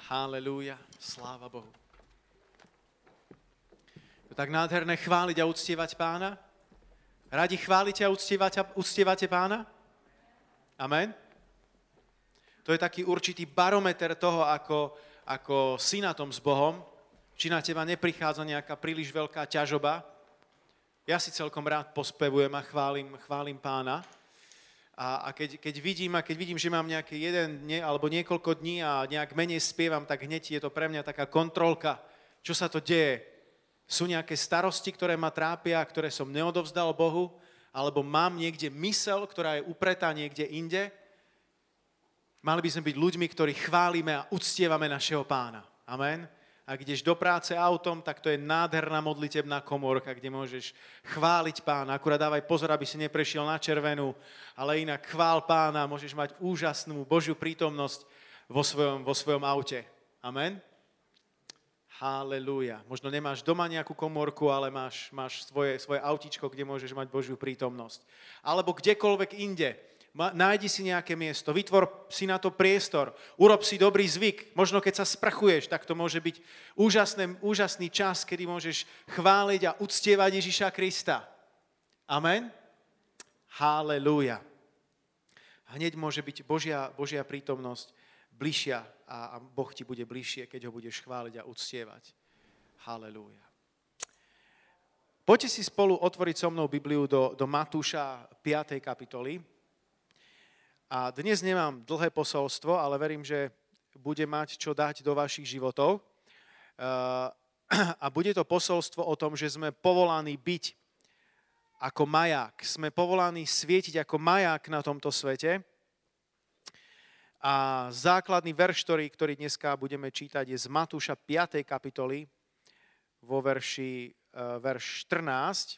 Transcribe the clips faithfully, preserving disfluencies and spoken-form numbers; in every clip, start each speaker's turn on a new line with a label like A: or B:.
A: Halelúja, sláva Bohu. Je tak nádherné chváliť a uctievať Pána? Radi chválite a uctievate, uctievate Pána? Amen? To je taký určitý barometer toho, ako, ako si na tom s Bohom, či na teba neprichádza nejaká príliš veľká ťažoba. Ja si celkom rád pospevujem a chválim, chválim Pána. A, a keď, keď, vidím, a keď vidím, že mám nejaký jeden nie, alebo niekoľko dní a nejak menej spievam, tak hneď je to pre mňa taká kontrolka, čo sa to deje. Sú nejaké starosti, ktoré ma trápia, ktoré som neodovzdal Bohu, alebo mám niekde mysel, ktorá je upretá niekde inde. Mali by sme byť ľuďmi, ktorí chválime a uctievame našeho Pána. Amen. Ak ideš do práce autom, tak to je nádherná modlitebná komórka, kde môžeš chváliť Pána. Akurát dávaj pozor, aby si neprešiel na červenú, ale inak chvál Pána, môžeš mať úžasnú Božiu prítomnosť vo svojom, vo svojom aute. Amen. Halelúja. Možno nemáš doma nejakú komórku, ale máš, máš svoje, svoje autíčko, kde môžeš mať Božiu prítomnosť. Alebo kdekoľvek inde. Nájdi si nejaké miesto, vytvor si na to priestor, urob si dobrý zvyk. Možno keď sa sprchuješ, tak to môže byť úžasný, úžasný čas, kedy môžeš chváliť a uctievať Ježiša Krista. Amen? Halelúja. Hneď môže byť Božia, Božia prítomnosť bližšia a, a Boh ti bude bližšie, keď ho budeš chváliť a uctievať. Halelúja. Poďte si spolu otvoriť so mnou Bibliu do, do Matúša piatej kapitoly. A dnes nemám dlhé posolstvo, ale verím, že bude mať čo dať do vašich životov. A bude to posolstvo o tom, že sme povolaní byť ako maják. Sme povolaní svietiť ako maják na tomto svete. A základný verš, ktorý, ktorý dneska budeme čítať, je z Matúša piatej kapitoly vo verši verš štrnásť,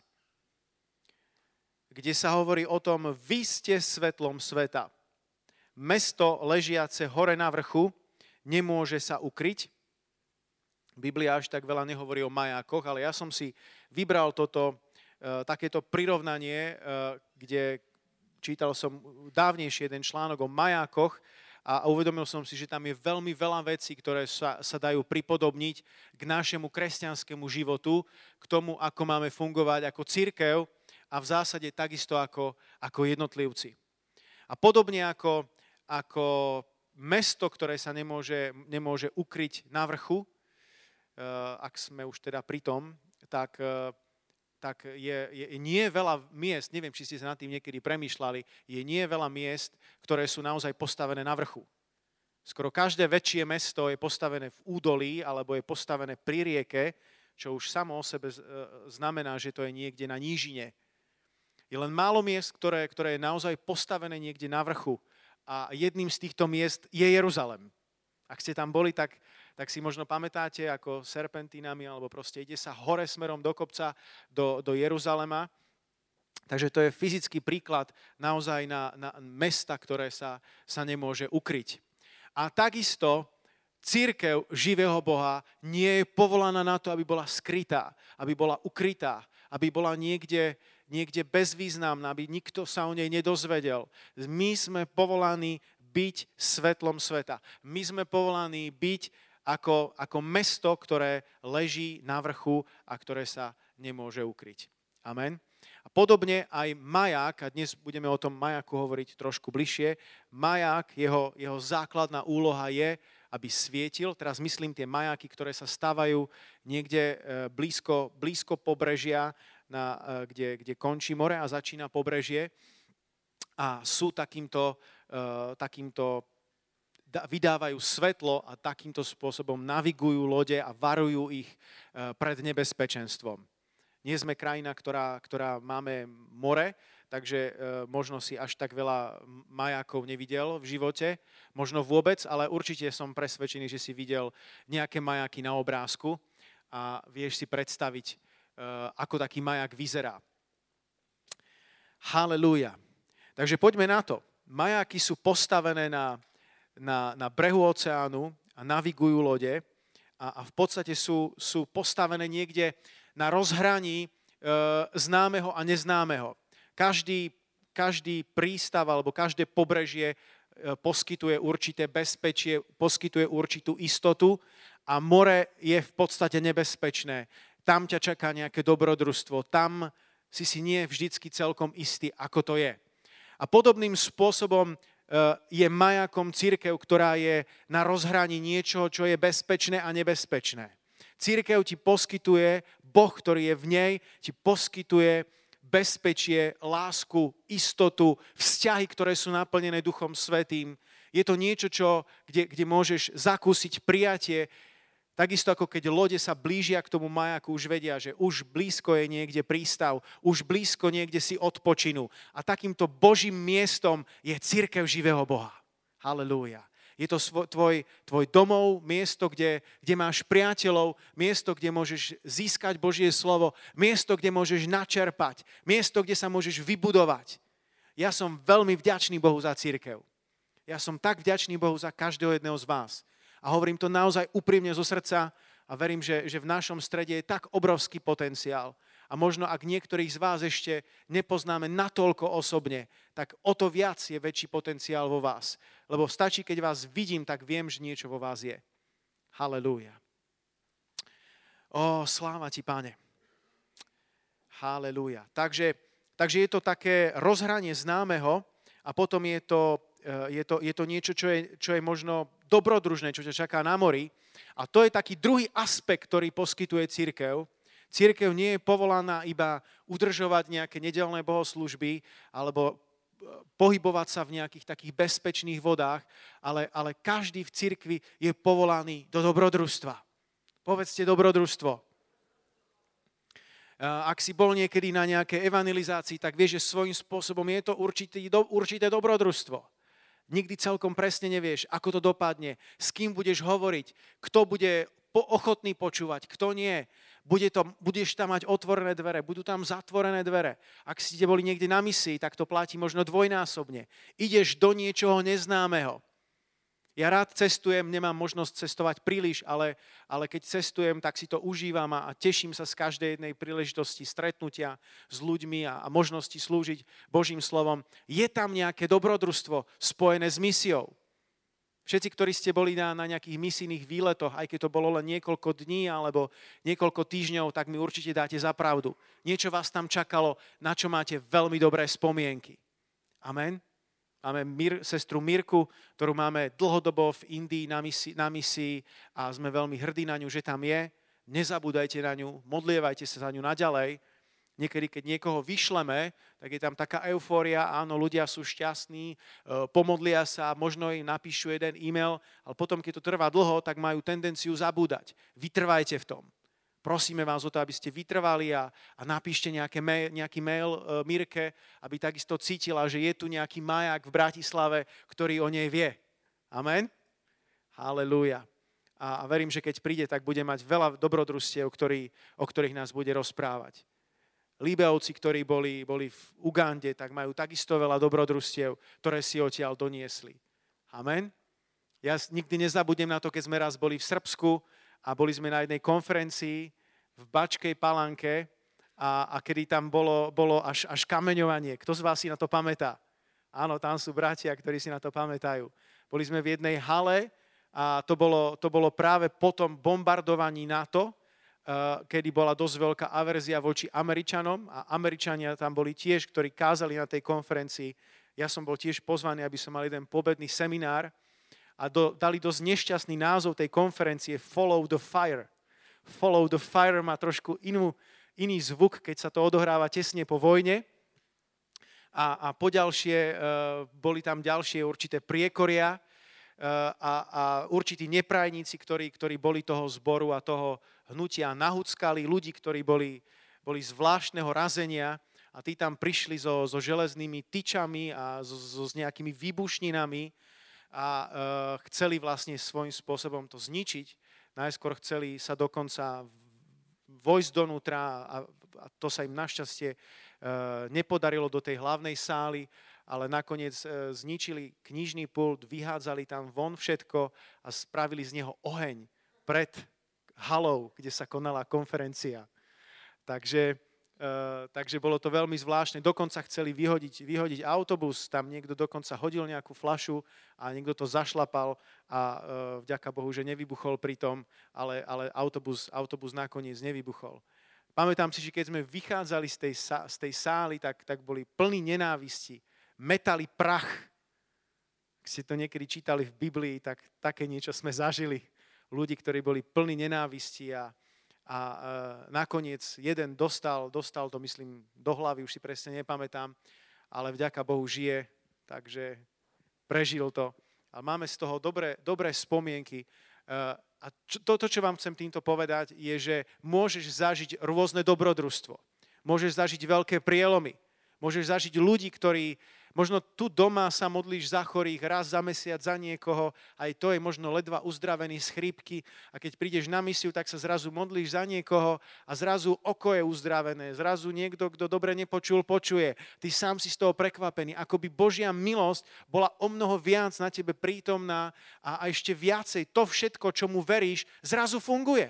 A: kde sa hovorí o tom, vy ste svetlom sveta. Mesto ležiace hore na vrchu nemôže sa ukryť. Biblia až tak veľa nehovorí o majákoch, ale ja som si vybral toto, e, takéto prirovnanie, e, kde čítal som dávnejšie jeden článok o majákoch a uvedomil som si, že tam je veľmi veľa vecí, ktoré sa, sa dajú pripodobniť k našemu kresťanskému životu, k tomu, ako máme fungovať ako cirkev a v zásade takisto ako, ako jednotlivci. A podobne ako ako mesto, ktoré sa nemôže, nemôže ukryť na vrchu, ak sme už teda pri tom, tak, tak je, je nie veľa miest, neviem, či ste sa nad tým niekedy premýšľali, je nie veľa miest, ktoré sú naozaj postavené na vrchu. Skoro každé väčšie mesto je postavené v údolí alebo je postavené pri rieke, čo už samo o sebe znamená, že to je niekde na nížine. Je len málo miest, ktoré, ktoré je naozaj postavené niekde na vrchu. A jedným z týchto miest je Jeruzalem. Ak ste tam boli, tak, tak si možno pamätáte, ako serpentínami, alebo proste ide sa hore smerom do kopca, do, do Jeruzalema. Takže to je fyzický príklad naozaj na, na mesta, ktoré sa, sa nemôže ukryť. A takisto cirkev živého Boha nie je povolaná na to, aby bola skrytá, aby bola ukrytá, aby bola niekde... niekde bezvýznamná, aby nikto sa o nej nedozvedel. My sme povolaní byť svetlom sveta. My sme povolaní byť ako, ako mesto, ktoré leží na vrchu a ktoré sa nemôže ukryť. Amen. A podobne aj maják, a dnes budeme o tom majáku hovoriť trošku bližšie, maják, jeho, jeho základná úloha je, aby svietil. Teraz myslím tie majáky, ktoré sa stavajú niekde blízko, blízko pobrežia, Na, kde, kde končí more a začína pobrežie a sú takýmto, uh, takýmto da, vydávajú svetlo a takýmto spôsobom navigujú lode a varujú ich uh, pred nebezpečenstvom. Nie sme krajina, ktorá, ktorá máme more, takže uh, možno si až tak veľa majákov nevidel v živote, možno vôbec, ale určite som presvedčený, že si videl nejaké majáky na obrázku a vieš si predstaviť, ako taký maják vyzerá. Halelúja. Takže poďme na to. Majáky sú postavené na, na, na brehu oceánu a navigujú lode a, a v podstate sú, sú postavené niekde na rozhraní e, známeho a neznámeho. Každý, každý prístav alebo každé pobrežie poskytuje určité bezpečie, poskytuje určitú istotu a more je v podstate nebezpečné. Tam ťa čaká nejaké dobrodružstvo, tam si si nie vždycky celkom istý, ako to je. A podobným spôsobom je majakom cirkev, ktorá je na rozhraní niečoho, čo je bezpečné a nebezpečné. Cirkev ti poskytuje, Boh, ktorý je v nej, ti poskytuje bezpečie, lásku, istotu, vzťahy, ktoré sú naplnené Duchom Svätým. Je to niečo, čo, kde, kde môžeš zakúsiť prijatie. Takisto ako keď lode sa blížia k tomu majaku, už vedia, že už blízko je niekde prístav, už blízko niekde si odpočinú. A takýmto Božím miestom je cirkev živého Boha. Halelúja. Je to tvoj, tvoj domov, miesto, kde, kde máš priateľov, miesto, kde môžeš získať Božie slovo, miesto, kde môžeš načerpať, miesto, kde sa môžeš vybudovať. Ja som veľmi vďačný Bohu za cirkev. Ja som tak vďačný Bohu za každého jedného z vás. A hovorím to naozaj úprimne zo srdca a verím, že, že v našom strede je tak obrovský potenciál. A možno ak niektorých z vás ešte nepoznáme natoľko osobne, tak o to viac je väčší potenciál vo vás. Lebo stačí, keď vás vidím, tak viem, že niečo vo vás je. Halelúja. Ó, sláva ti, Pane. Halelúja. Takže, takže je to také rozhranie známeho a potom je to, je to, je to niečo, čo je, čo je možno dobrodružné, čo ťa čaká na mori. A to je taký druhý aspekt, ktorý poskytuje cirkev. Cirkev nie je povolaná iba udržovať nejaké nedeľné bohoslúžby alebo pohybovať sa v nejakých takých bezpečných vodách, ale, ale každý v cirkvi je povolaný do dobrodružstva. Povedzte dobrodružstvo. Ak si bol niekedy na nejakej evangelizácii, tak vieš, že svojím spôsobom je to určité, určité dobrodružstvo. Nikdy celkom presne nevieš, ako to dopadne, s kým budeš hovoriť, kto bude ochotný počúvať, kto nie. Bude to, budeš tam mať otvorené dvere, budú tam zatvorené dvere. Ak ste boli niekde na misii, tak to platí možno dvojnásobne. Ideš do niečoho neznámeho. Ja rád cestujem, nemám možnosť cestovať príliš, ale, ale keď cestujem, tak si to užívam a, a teším sa z každej jednej príležitosti stretnutia s ľuďmi a, a možnosti slúžiť Božím slovom. Je tam nejaké dobrodružstvo spojené s misiou. Všetci, ktorí ste boli na, na nejakých misijných výletoch, aj keď to bolo len niekoľko dní alebo niekoľko týždňov, tak mi určite dáte za pravdu. Niečo vás tam čakalo, na čo máte veľmi dobré spomienky. Amen. Máme Mir, sestru Mirku, ktorú máme dlhodobo v Indii na misii, na misii a sme veľmi hrdí na ňu, že tam je. Nezabúdajte na ňu, modlievajte sa za ňu naďalej. Niekedy, keď niekoho vyšleme, tak je tam taká eufória, áno, ľudia sú šťastní, pomodlia sa, možno im napíšu jeden e-mail, ale potom, keď to trvá dlho, tak majú tendenciu zabúdať. Vytrvajte v tom. Prosíme vás o to, aby ste vytrvali a, a napíšte nejaké mail, nejaký mail uh, Mirke, aby takisto cítila, že je tu nejaký majak v Bratislave, ktorý o nej vie. Amen? Halelúja. A, a verím, že keď príde, tak bude mať veľa dobrodružstiev, ktorý, o ktorých nás bude rozprávať. Líbeovci, ktorí boli, boli v Ugande, tak majú takisto veľa dobrodružstiev, ktoré si odtiaľ doniesli. Amen? Ja nikdy nezabudnem na to, keď sme raz boli v Srbsku a boli sme na jednej konferencii v Bačkej Palanke a, a kedy tam bolo, bolo až, až kameňovanie. Kto z vás si na to pamätá? Áno, tam sú bratia, ktorí si na to pamätajú. Boli sme v jednej hale a to bolo, to bolo práve po tom bombardovaní NATO, kedy bola dosť veľká averzia voči Američanom a Američania tam boli tiež, ktorí kázali na tej konferencii. Ja som bol tiež pozvaný, aby som mal jeden pobedný seminár a do, dali dosť nešťastný názov tej konferencie Follow the Fire. Follow the Fire má trošku inú, iný zvuk, keď sa to odohráva tesne po vojne. A, a poďalšie uh, boli tam ďalšie určité priekoria uh, a, a určití neprajníci, ktorí, ktorí boli toho zboru a toho hnutia nahuckali, ľudí, ktorí boli, boli zvláštneho razenia a tí tam prišli so, so železnými tyčami a so, so, s nejakými výbušninami a uh, chceli vlastne svojím spôsobom to zničiť. Najskôr chceli sa dokonca vojsť donútra a, a to sa im našťastie uh, nepodarilo do tej hlavnej sály, ale nakoniec uh, zničili knižný pult, vyhádzali tam von všetko a spravili z neho oheň pred halou, kde sa konala konferencia. Takže takže bolo to veľmi zvláštne. Dokonca chceli vyhodiť, vyhodiť autobus, tam niekto dokonca hodil nejakú fľašu a niekto to zašlapal a uh, vďaka Bohu, že nevybuchol pri tom, ale, ale autobus, autobus nakoniec nevybuchol. Pamätám si, že keď sme vychádzali z tej, z tej sály, tak, tak boli plní nenávisti, metali prach. Ak ste to niekedy čítali v Biblii, tak také niečo sme zažili. Ľudí, ktorí boli plní nenávisti a A e, nakoniec jeden dostal, dostal to, myslím, do hlavy, už si presne nepamätám, ale vďaka Bohu žije, takže prežil to. A máme z toho dobré, dobré spomienky. E, a čo, toto, čo vám chcem týmto povedať, je, že môžeš zažiť rôzne dobrodružstvo. Môžeš zažiť veľké prielomy. Môžeš zažiť ľudí, ktorí možno tu doma sa modlíš za chorých, raz za mesiac za niekoho, aj to je možno ledva uzdravený z chrípky a keď prídeš na misiu, tak sa zrazu modlíš za niekoho a zrazu oko je uzdravené, zrazu niekto, kto dobre nepočul, počuje. Ty sám si z toho prekvapený, ako by Božia milosť bola o mnoho viac na tebe prítomná a, a ešte viacej to všetko, čomu veríš, zrazu funguje.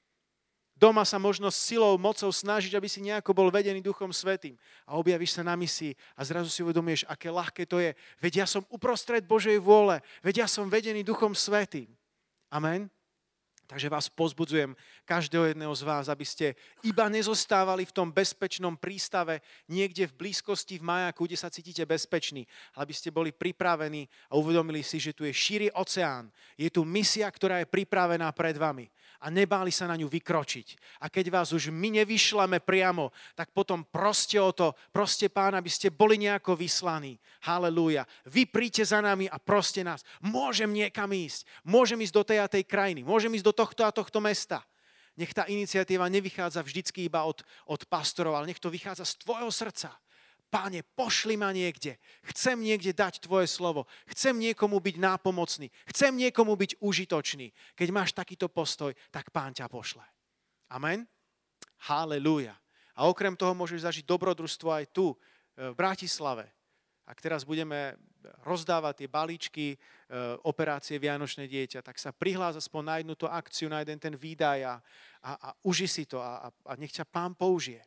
A: Doma sa možno silou, mocou snažiť, aby si nejako bol vedený Duchom Svätým. A objavíš sa na misii a zrazu si uvedomíš, aké ľahké to je. Veď ja som uprostred Božej vôle. Veď ja som vedený Duchom Svätým. Amen. Takže vás pozbudzujem, každého jedného z vás, aby ste iba nezostávali v tom bezpečnom prístave niekde v blízkosti v majáku, kde sa cítite bezpeční, ale aby ste boli pripravení a uvedomili si, že tu je šíry oceán. Je tu misia, ktorá je pripravená pred vami. A nebáli sa na ňu vykročiť. A keď vás už my nevyšleme priamo, tak potom proste o to, proste Pán, aby ste boli nejako vyslaní. Halelúja. Vy príďte za nami a proste nás. Môžem niekam ísť. Môžem ísť do tej a tej krajiny. Môžem ísť do tohto a tohto mesta. Nech tá iniciatíva nevychádza vždycky iba od, od pastorov, ale nech to vychádza z tvojho srdca. Páne, pošli ma niekde. Chcem niekde dať tvoje slovo. Chcem niekomu byť nápomocný. Chcem niekomu byť užitočný. Keď máš takýto postoj, tak Pán ťa pošle. Amen? Halelúja. A okrem toho môžeš zažiť dobrodružstvo aj tu, v Bratislave. Ak teraz budeme rozdávať tie balíčky, operácie Vianočné dieťa, tak sa prihlás aspoň na jednu tú akciu, na jeden ten výdaj a, a, a uži si to a, a nech ťa Pán použije.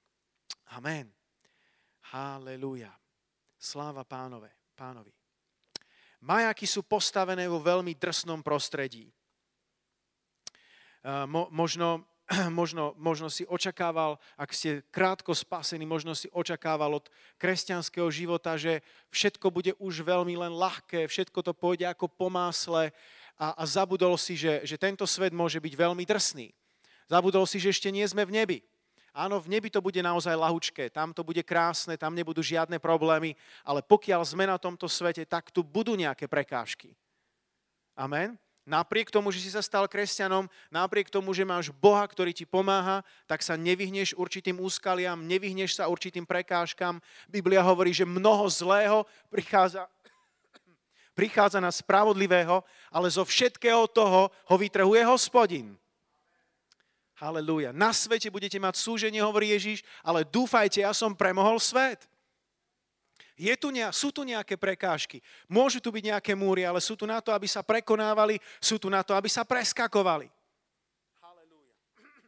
A: Amen. Halelúja. Sláva Pánove, Pánovi. Majáky sú postavené vo veľmi drsnom prostredí. Mo, možno, možno, možno si očakával, ak ste krátko spasení, možno si očakával od kresťanského života, že všetko bude už veľmi len ľahké, všetko to pôjde ako po másle a, a zabudol si, že, že tento svet môže byť veľmi drsný. Zabudol si, že ešte nie sme v nebi. Áno, v nebi to bude naozaj ľahučké, tam to bude krásne, tam nebudú žiadne problémy, ale pokiaľ sme na tomto svete, tak tu budú nejaké prekážky. Amen. Napriek tomu, že si sa stal kresťanom, napriek tomu, že máš Boha, ktorý ti pomáha, tak sa nevyhneš určitým úskaliam, nevyhneš sa určitým prekážkam. Biblia hovorí, že mnoho zlého prichádza, prichádza na spravodlivého, ale zo všetkého toho ho vytrhuje Hospodin. Halelúja. Na svete budete mať súženie, hovorí Ježiš, ale dúfajte, ja som premohol svet. Je tu ne, sú tu nejaké prekážky. Môžu tu byť nejaké múry, ale sú tu na to, aby sa prekonávali, sú tu na to, aby sa preskakovali. Halelúja.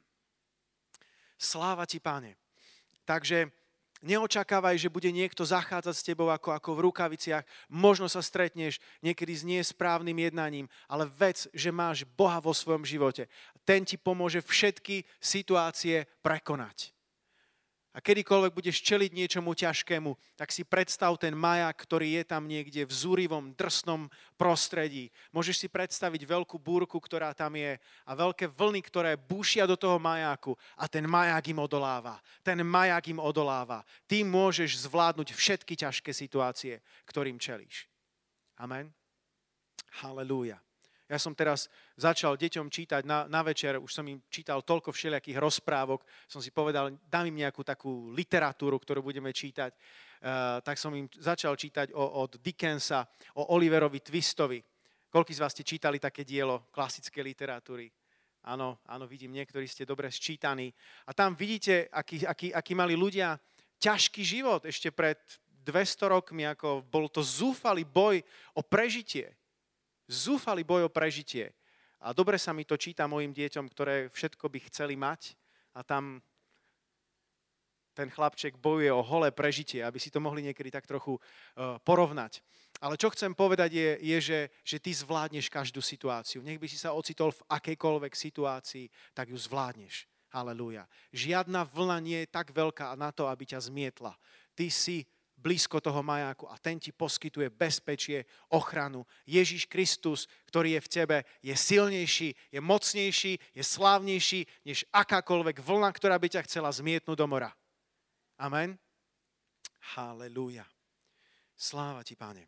A: Sláva ti, Pane. Takže neočakávaj, že bude niekto zachádzať s tebou ako, ako v rukaviciach. Možno sa stretneš niekedy s nesprávnym jednaním, ale vec, že máš Boha vo svojom živote. Ten ti pomôže všetky situácie prekonať. A kedykoľvek budeš čeliť niečomu ťažkému, tak si predstav ten maják, ktorý je tam niekde v zúrivom, drsnom prostredí. Môžeš si predstaviť veľkú búrku, ktorá tam je a veľké vlny, ktoré búšia do toho majáku a ten maják im odoláva. Ten maják im odoláva. Ty môžeš zvládnuť všetky ťažké situácie, ktorým čelíš. Amen. Halelúja. Ja som teraz začal deťom čítať na, na večer, už som im čítal toľko všelijakých rozprávok, som si povedal, dám im nejakú takú literatúru, ktorú budeme čítať. Uh, tak som im začal čítať o, od Dickensa, o Oliverovi Twistovi. Koľký z vás ste čítali také dielo klasické literatúry? Áno, áno, vidím, niektorí ste dobre sčítaní. A tam vidíte, aký, aký, aký mali ľudia ťažký život ešte pred dvesto rokmi, ako bol to zúfalý boj o prežitie. Zúfalý boj o prežitie. A dobre sa mi to číta mojim deťom, ktoré všetko by chceli mať. A tam ten chlapček bojuje o holé prežitie, aby si to mohli niekedy tak trochu porovnať. Ale čo chcem povedať je, je že, že ty zvládneš každú situáciu. Nech by si sa ocitol v akejkoľvek situácii, tak ju zvládneš. Halelúja. Žiadna vlna nie je tak veľká na to, aby ťa zmietla. Ty si blízko toho majáku a ten ti poskytuje bezpečie, ochranu. Ježiš Kristus, ktorý je v tebe, je silnejší, je mocnejší, je slávnejší, než akákoľvek vlna, ktorá by ťa chcela zmietnúť do mora. Amen. Halelúja. Sláva ti, Pane.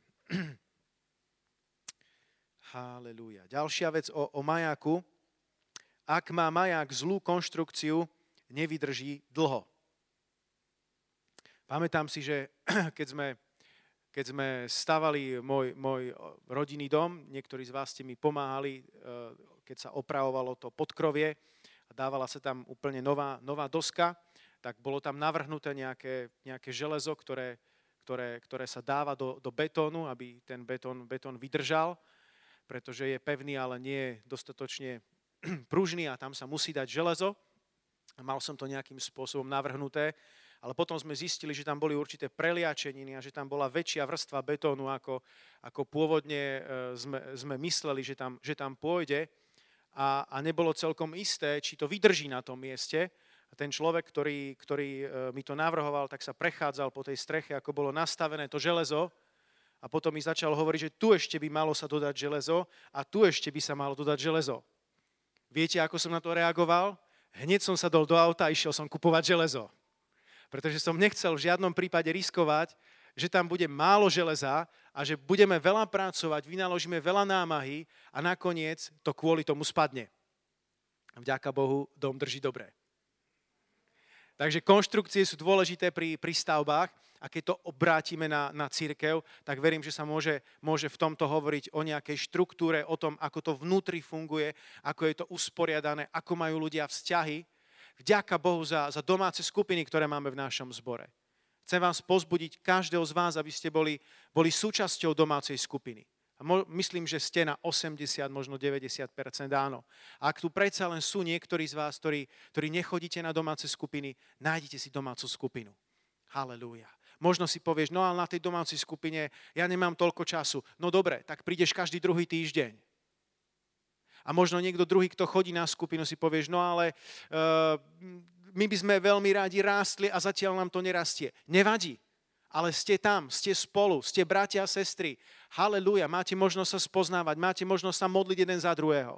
A: Halelúja. Ďalšia vec o, o majáku. Ak má maják zlú konštrukciu, nevydrží dlho. Pamätám si, že keď sme, keď sme stavali môj, môj rodinný dom, niektorí z vás ste mi pomáhali, keď sa opravovalo to podkrovie a dávala sa tam úplne nová, nová doska, tak bolo tam navrhnuté nejaké, nejaké železo, ktoré, ktoré, ktoré sa dáva do, do betónu, aby ten betón, betón vydržal, pretože je pevný, ale nie je dostatočne pružný a tam sa musí dať železo. Mal som to nejakým spôsobom navrhnuté, ale potom sme zistili, že tam boli určité preliačeniny a že tam bola väčšia vrstva betónu, ako, ako pôvodne sme, sme mysleli, že tam, že tam pôjde a, a nebolo celkom isté, či to vydrží na tom mieste. A ten človek, ktorý, ktorý mi to navrhoval, tak sa prechádzal po tej streche, ako bolo nastavené to železo a potom mi začal hovoriť, že tu ešte by malo sa dodať železo a tu ešte by sa malo dodať železo. Viete, ako som na to reagoval? Hneď som sa dol do auta a išiel som kupovať železo. Pretože som nechcel v žiadnom prípade riskovať, že tam bude málo železa a že budeme veľa pracovať, vynaložíme veľa námahy a nakoniec to kvôli tomu spadne. Vďaka Bohu, dom drží dobre. Takže konštrukcie sú dôležité pri, pri stavbách a keď to obrátime na, na cirkev, tak verím, že sa môže, môže v tomto hovoriť o nejakej štruktúre, o tom, ako to vnútri funguje, ako je to usporiadané, ako majú ľudia vzťahy. Vďaka Bohu za, za domáce skupiny, ktoré máme v našom zbore. Chcem vás pozbudiť, každého z vás, aby ste boli, boli súčasťou domácej skupiny. A mo, myslím, že ste na osemdesiat, možno deväťdesiat percent áno. A ak tu predsa len sú niektorí z vás, ktorí, ktorí nechodíte na domáce skupiny, nájdite si domácu skupinu. Halelúja. Možno si povieš, no ale na tej domácej skupine ja nemám toľko času. No dobre, tak prídeš každý druhý týždeň. A možno niekto druhý, kto chodí na skupinu, si povieš, no ale uh, my by sme veľmi rádi rástli a zatiaľ nám to nerastie. Nevadí, ale ste tam, ste spolu, ste bratia a sestry. Halelúja, máte možnosť sa spoznávať, máte možnosť sa modliť jeden za druhého.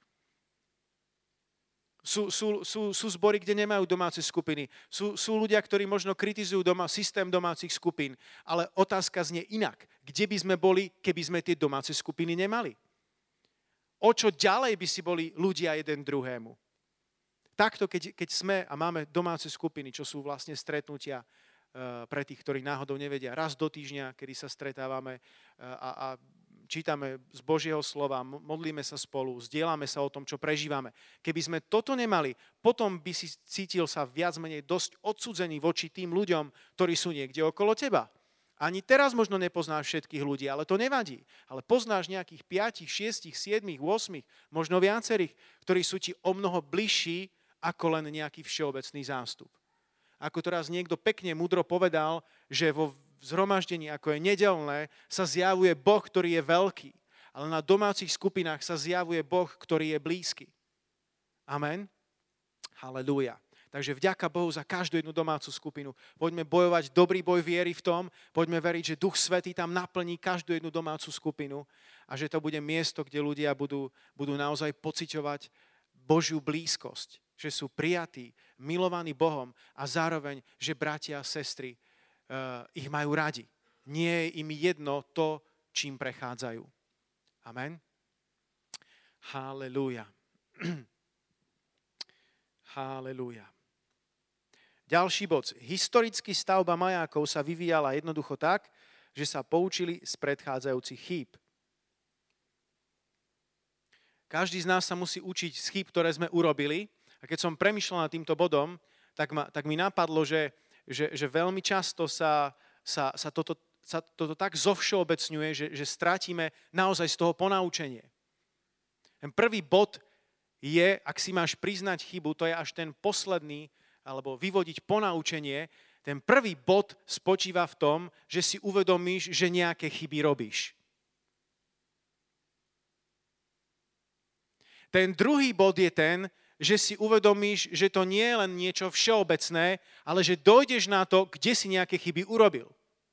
A: Sú, sú, sú, sú zbory, kde nemajú domáce skupiny. Sú, sú ľudia, ktorí možno kritizujú doma, systém domácich skupín, ale otázka znie inak. Kde by sme boli, keby sme tie domáce skupiny nemali? O čo ďalej by si boli ľudia jeden druhému? Takto, keď, keď sme a máme domáce skupiny, čo sú vlastne stretnutia uh, pre tých, ktorí náhodou nevedia, raz do týždňa, kedy sa stretávame uh, a, a čítame z Božieho slova, modlíme sa spolu, zdieľame sa o tom, čo prežívame. Keby sme toto nemali, potom by si cítil sa viac menej dosť odsudzený voči tým ľuďom, ktorí sú niekde okolo teba. Ani teraz možno nepoznáš všetkých ľudí, ale to nevadí. Ale poznáš nejakých piatich, šiestich, siedmich, ôsmich, možno viacerých, ktorí sú ti o mnoho bližší ako len nejaký všeobecný zástup. Ako to raz niekto pekne múdro povedal, že vo zhromaždení, ako je nedeľné, sa zjavuje Boh, ktorý je veľký. Ale na domácich skupinách sa zjavuje Boh, ktorý je blízky. Amen. Halelúja. Takže vďaka Bohu za každú jednu domácu skupinu. Poďme bojovať dobrý boj viery v tom, poďme veriť, že Duch Svätý tam naplní každú jednu domácu skupinu a že to bude miesto, kde ľudia budú, budú naozaj pociťovať Božiu blízkosť, že sú prijatí, milovaní Bohom a zároveň, že bratia a sestry uh, ich majú radi. Nie je im jedno to, čím prechádzajú. Amen. Halelúja. Halelúja. Ďalší bod. Historicky stavba majákov sa vyvíjala jednoducho tak, že sa poučili z predchádzajúcich chýb. Každý z nás sa musí učiť z chýb, ktoré sme urobili. A keď som premýšľal nad týmto bodom, tak, ma, tak mi napadlo, že, že, že veľmi často sa, sa, sa, toto, sa toto tak zovšeobecňuje, že, že strátime naozaj z toho ponaučenie. Ten prvý bod je, ak si máš priznať chybu, to je až ten posledný alebo vyvodiť ponaučenie, ten prvý bod spočíva v tom, že si uvedomíš, že nejaké chyby robíš. Ten druhý bod je ten, že si uvedomíš, že to nie je len niečo všeobecné, ale že dojdeš na to, kde si nejaké chyby urobil.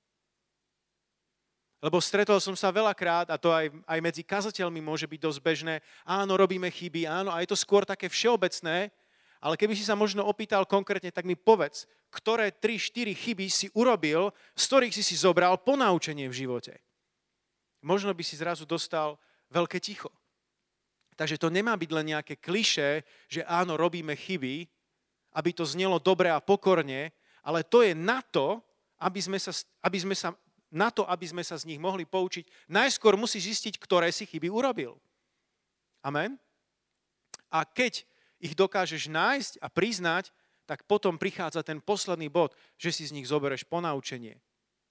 A: Lebo stretol som sa veľakrát, a to aj, aj medzi kazateľmi môže byť dosť bežné, áno, robíme chyby, áno, a je to skôr také všeobecné, ale keby si sa možno opýtal konkrétne, tak mi povedz, ktoré tri štyri chyby si urobil, z ktorých si si zobral ponaučenie v živote. Možno by si zrazu dostal veľké ticho. Takže to nemá byť len nejaké klišé, že áno, robíme chyby, aby to znelo dobre a pokorne, ale to je na to, aby sme sa, aby sme sa, na to, aby sme sa z nich mohli poučiť. Najskôr musíš zistiť, ktoré si chyby urobil. Amen? A keď ich dokážeš nájsť a priznať, tak potom prichádza ten posledný bod, že si z nich zoberieš ponaučenie.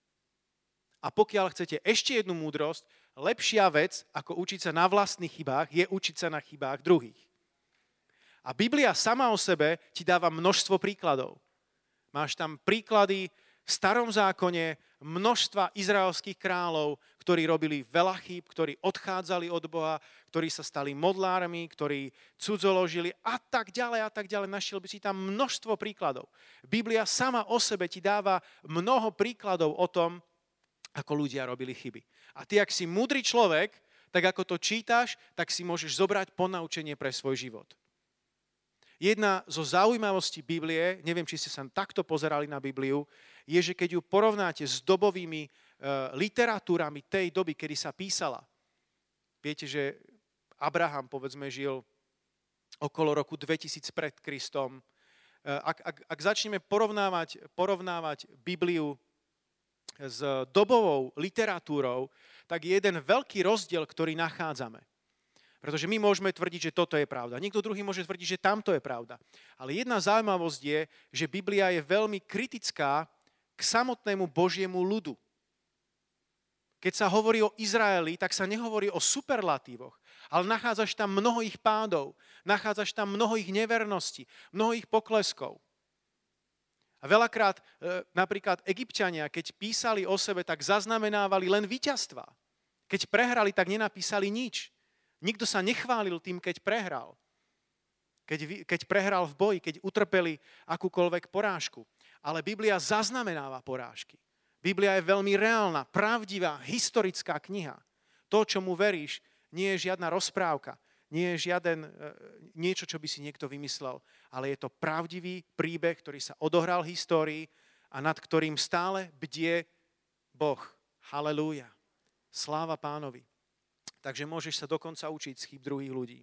A: A pokiaľ chcete ešte jednu múdrosť, lepšia vec, ako učiť sa na vlastných chybách, je učiť sa na chybách druhých. A Biblia sama o sebe ti dáva množstvo príkladov. Máš tam príklady v Starom zákone množstva izraelských kráľov, ktorí robili veľa chýb, ktorí odchádzali od Boha, ktorí sa stali modlármi, ktorí cudzoložili a tak ďalej a tak ďalej. Našiel by si tam množstvo príkladov. Biblia sama o sebe ti dáva mnoho príkladov o tom, ako ľudia robili chyby. A ty, ak si múdry človek, tak ako to čítaš, tak si môžeš zobrať ponaučenie pre svoj život. Jedna zo zaujímavostí Biblie, neviem, či ste sa takto pozerali na Bibliu, je, že keď ju porovnáte s dobovými e, literatúrami tej doby, kedy sa písala. Viete, že Abraham, povedzme, žil okolo roku dvetisíc pred Kristom. E, ak, ak, ak začneme porovnávať, porovnávať Bibliu s dobovou literatúrou, tak je jeden veľký rozdiel, ktorý nachádzame. Pretože my môžeme tvrdiť, že toto je pravda. Niekto druhý môže tvrdiť, že tamto je pravda. Ale jedna zaujímavosť je, že Biblia je veľmi kritická k samotnému Božiemu ľudu. Keď sa hovorí o Izraeli, tak sa nehovorí o superlatívoch, ale nachádzaš tam mnoho ich pádov, nachádzaš tam mnoho ich neverností, mnoho ich pokleskov. A veľakrát, napríklad Egypťania, keď písali o sebe, tak zaznamenávali len víťazstvá. Keď prehrali, tak nenapísali nič. Nikto sa nechválil tým, keď prehral. Keď, keď prehral v boji, keď utrpeli akúkoľvek porážku. Ale Biblia zaznamenáva porážky. Biblia je veľmi reálna, pravdivá, historická kniha. To, čomu veríš, nie je žiadna rozprávka. Nie je žiaden, niečo, čo by si niekto vymyslel. Ale je to pravdivý príbeh, ktorý sa odohral v histórii a nad ktorým stále bdie Boh. Halelúja. Sláva Pánovi. Takže môžeš sa dokonca učiť z chýb druhých ľudí.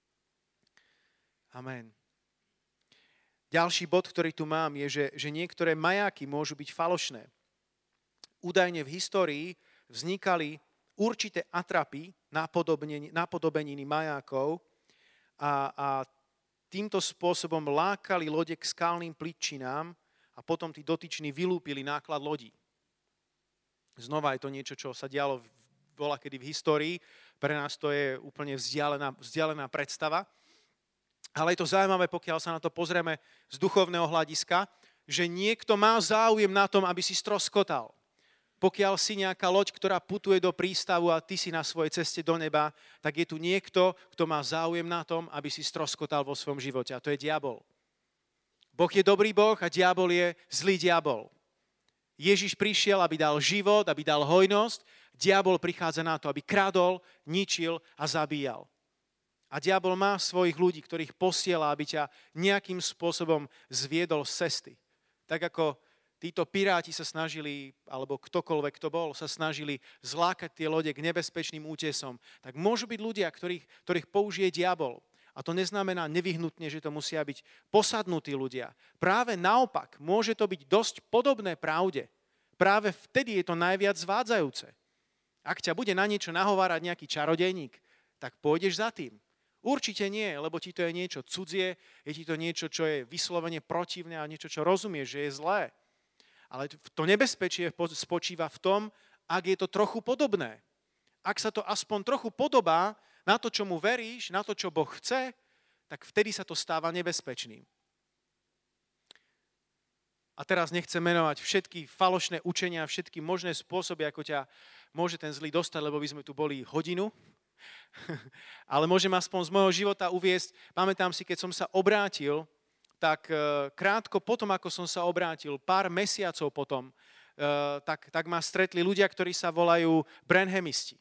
A: Amen. Ďalší bod, ktorý tu mám, je, že, že niektoré majáky môžu byť falošné. Údajne v histórii vznikali určité atrapy, napodobeniny majákov a, a týmto spôsobom lákali lode k skalným plitčinám a potom tí dotyční vylúpili náklad lodí. Znova je to niečo, čo sa dialo bola kedy v histórii. Pre nás to je úplne vzdialená, vzdialená predstava. Ale je to zaujímavé, pokiaľ sa na to pozrieme z duchovného hľadiska, že niekto má záujem na tom, aby si stroskotal. Pokiaľ si nejaká loď, ktorá putuje do prístavu a ty si na svojej ceste do neba, tak je tu niekto, kto má záujem na tom, aby si stroskotal vo svojom živote. A to je diabol. Boh je dobrý Boh a diabol je zlý diabol. Ježiš prišiel, aby dal život, aby dal hojnosť. Diabol prichádza na to, aby kradol, ničil a zabíjal. A diabol má svojich ľudí, ktorých posiela, aby ťa nejakým spôsobom zviedol z cesty. Tak ako títo piráti sa snažili, alebo ktokoľvek to bol, sa snažili zlákať tie lode k nebezpečným útesom, tak môžu byť ľudia, ktorých, ktorých použije diabol. A to neznamená nevyhnutne, že to musia byť posadnutí ľudia. Práve naopak, môže to byť dosť podobné pravde. Práve vtedy je to najviac zvádzajúce. Ak ťa bude na niečo nahovárať nejaký čarodejník, tak pôjdeš za tým. Určite nie, lebo ti to je niečo cudzie, je ti to niečo, čo je vyslovene protivné a niečo, čo rozumieš, že je zlé. Ale to nebezpečie spočíva v tom, ak je to trochu podobné. Ak sa to aspoň trochu podobá na to, čomu veríš, na to, čo Boh chce, tak vtedy sa to stáva nebezpečným. A teraz nechcem menovať všetky falošné učenia, všetky možné spôsoby, ako ťa môže ten zlý dostať, lebo by sme tu boli hodinu. Ale môžem aspoň z môjho života uviesť, pamätám si, keď som sa obrátil, tak krátko potom, ako som sa obrátil, pár mesiacov potom, tak, tak ma stretli ľudia, ktorí sa volajú branhamisti.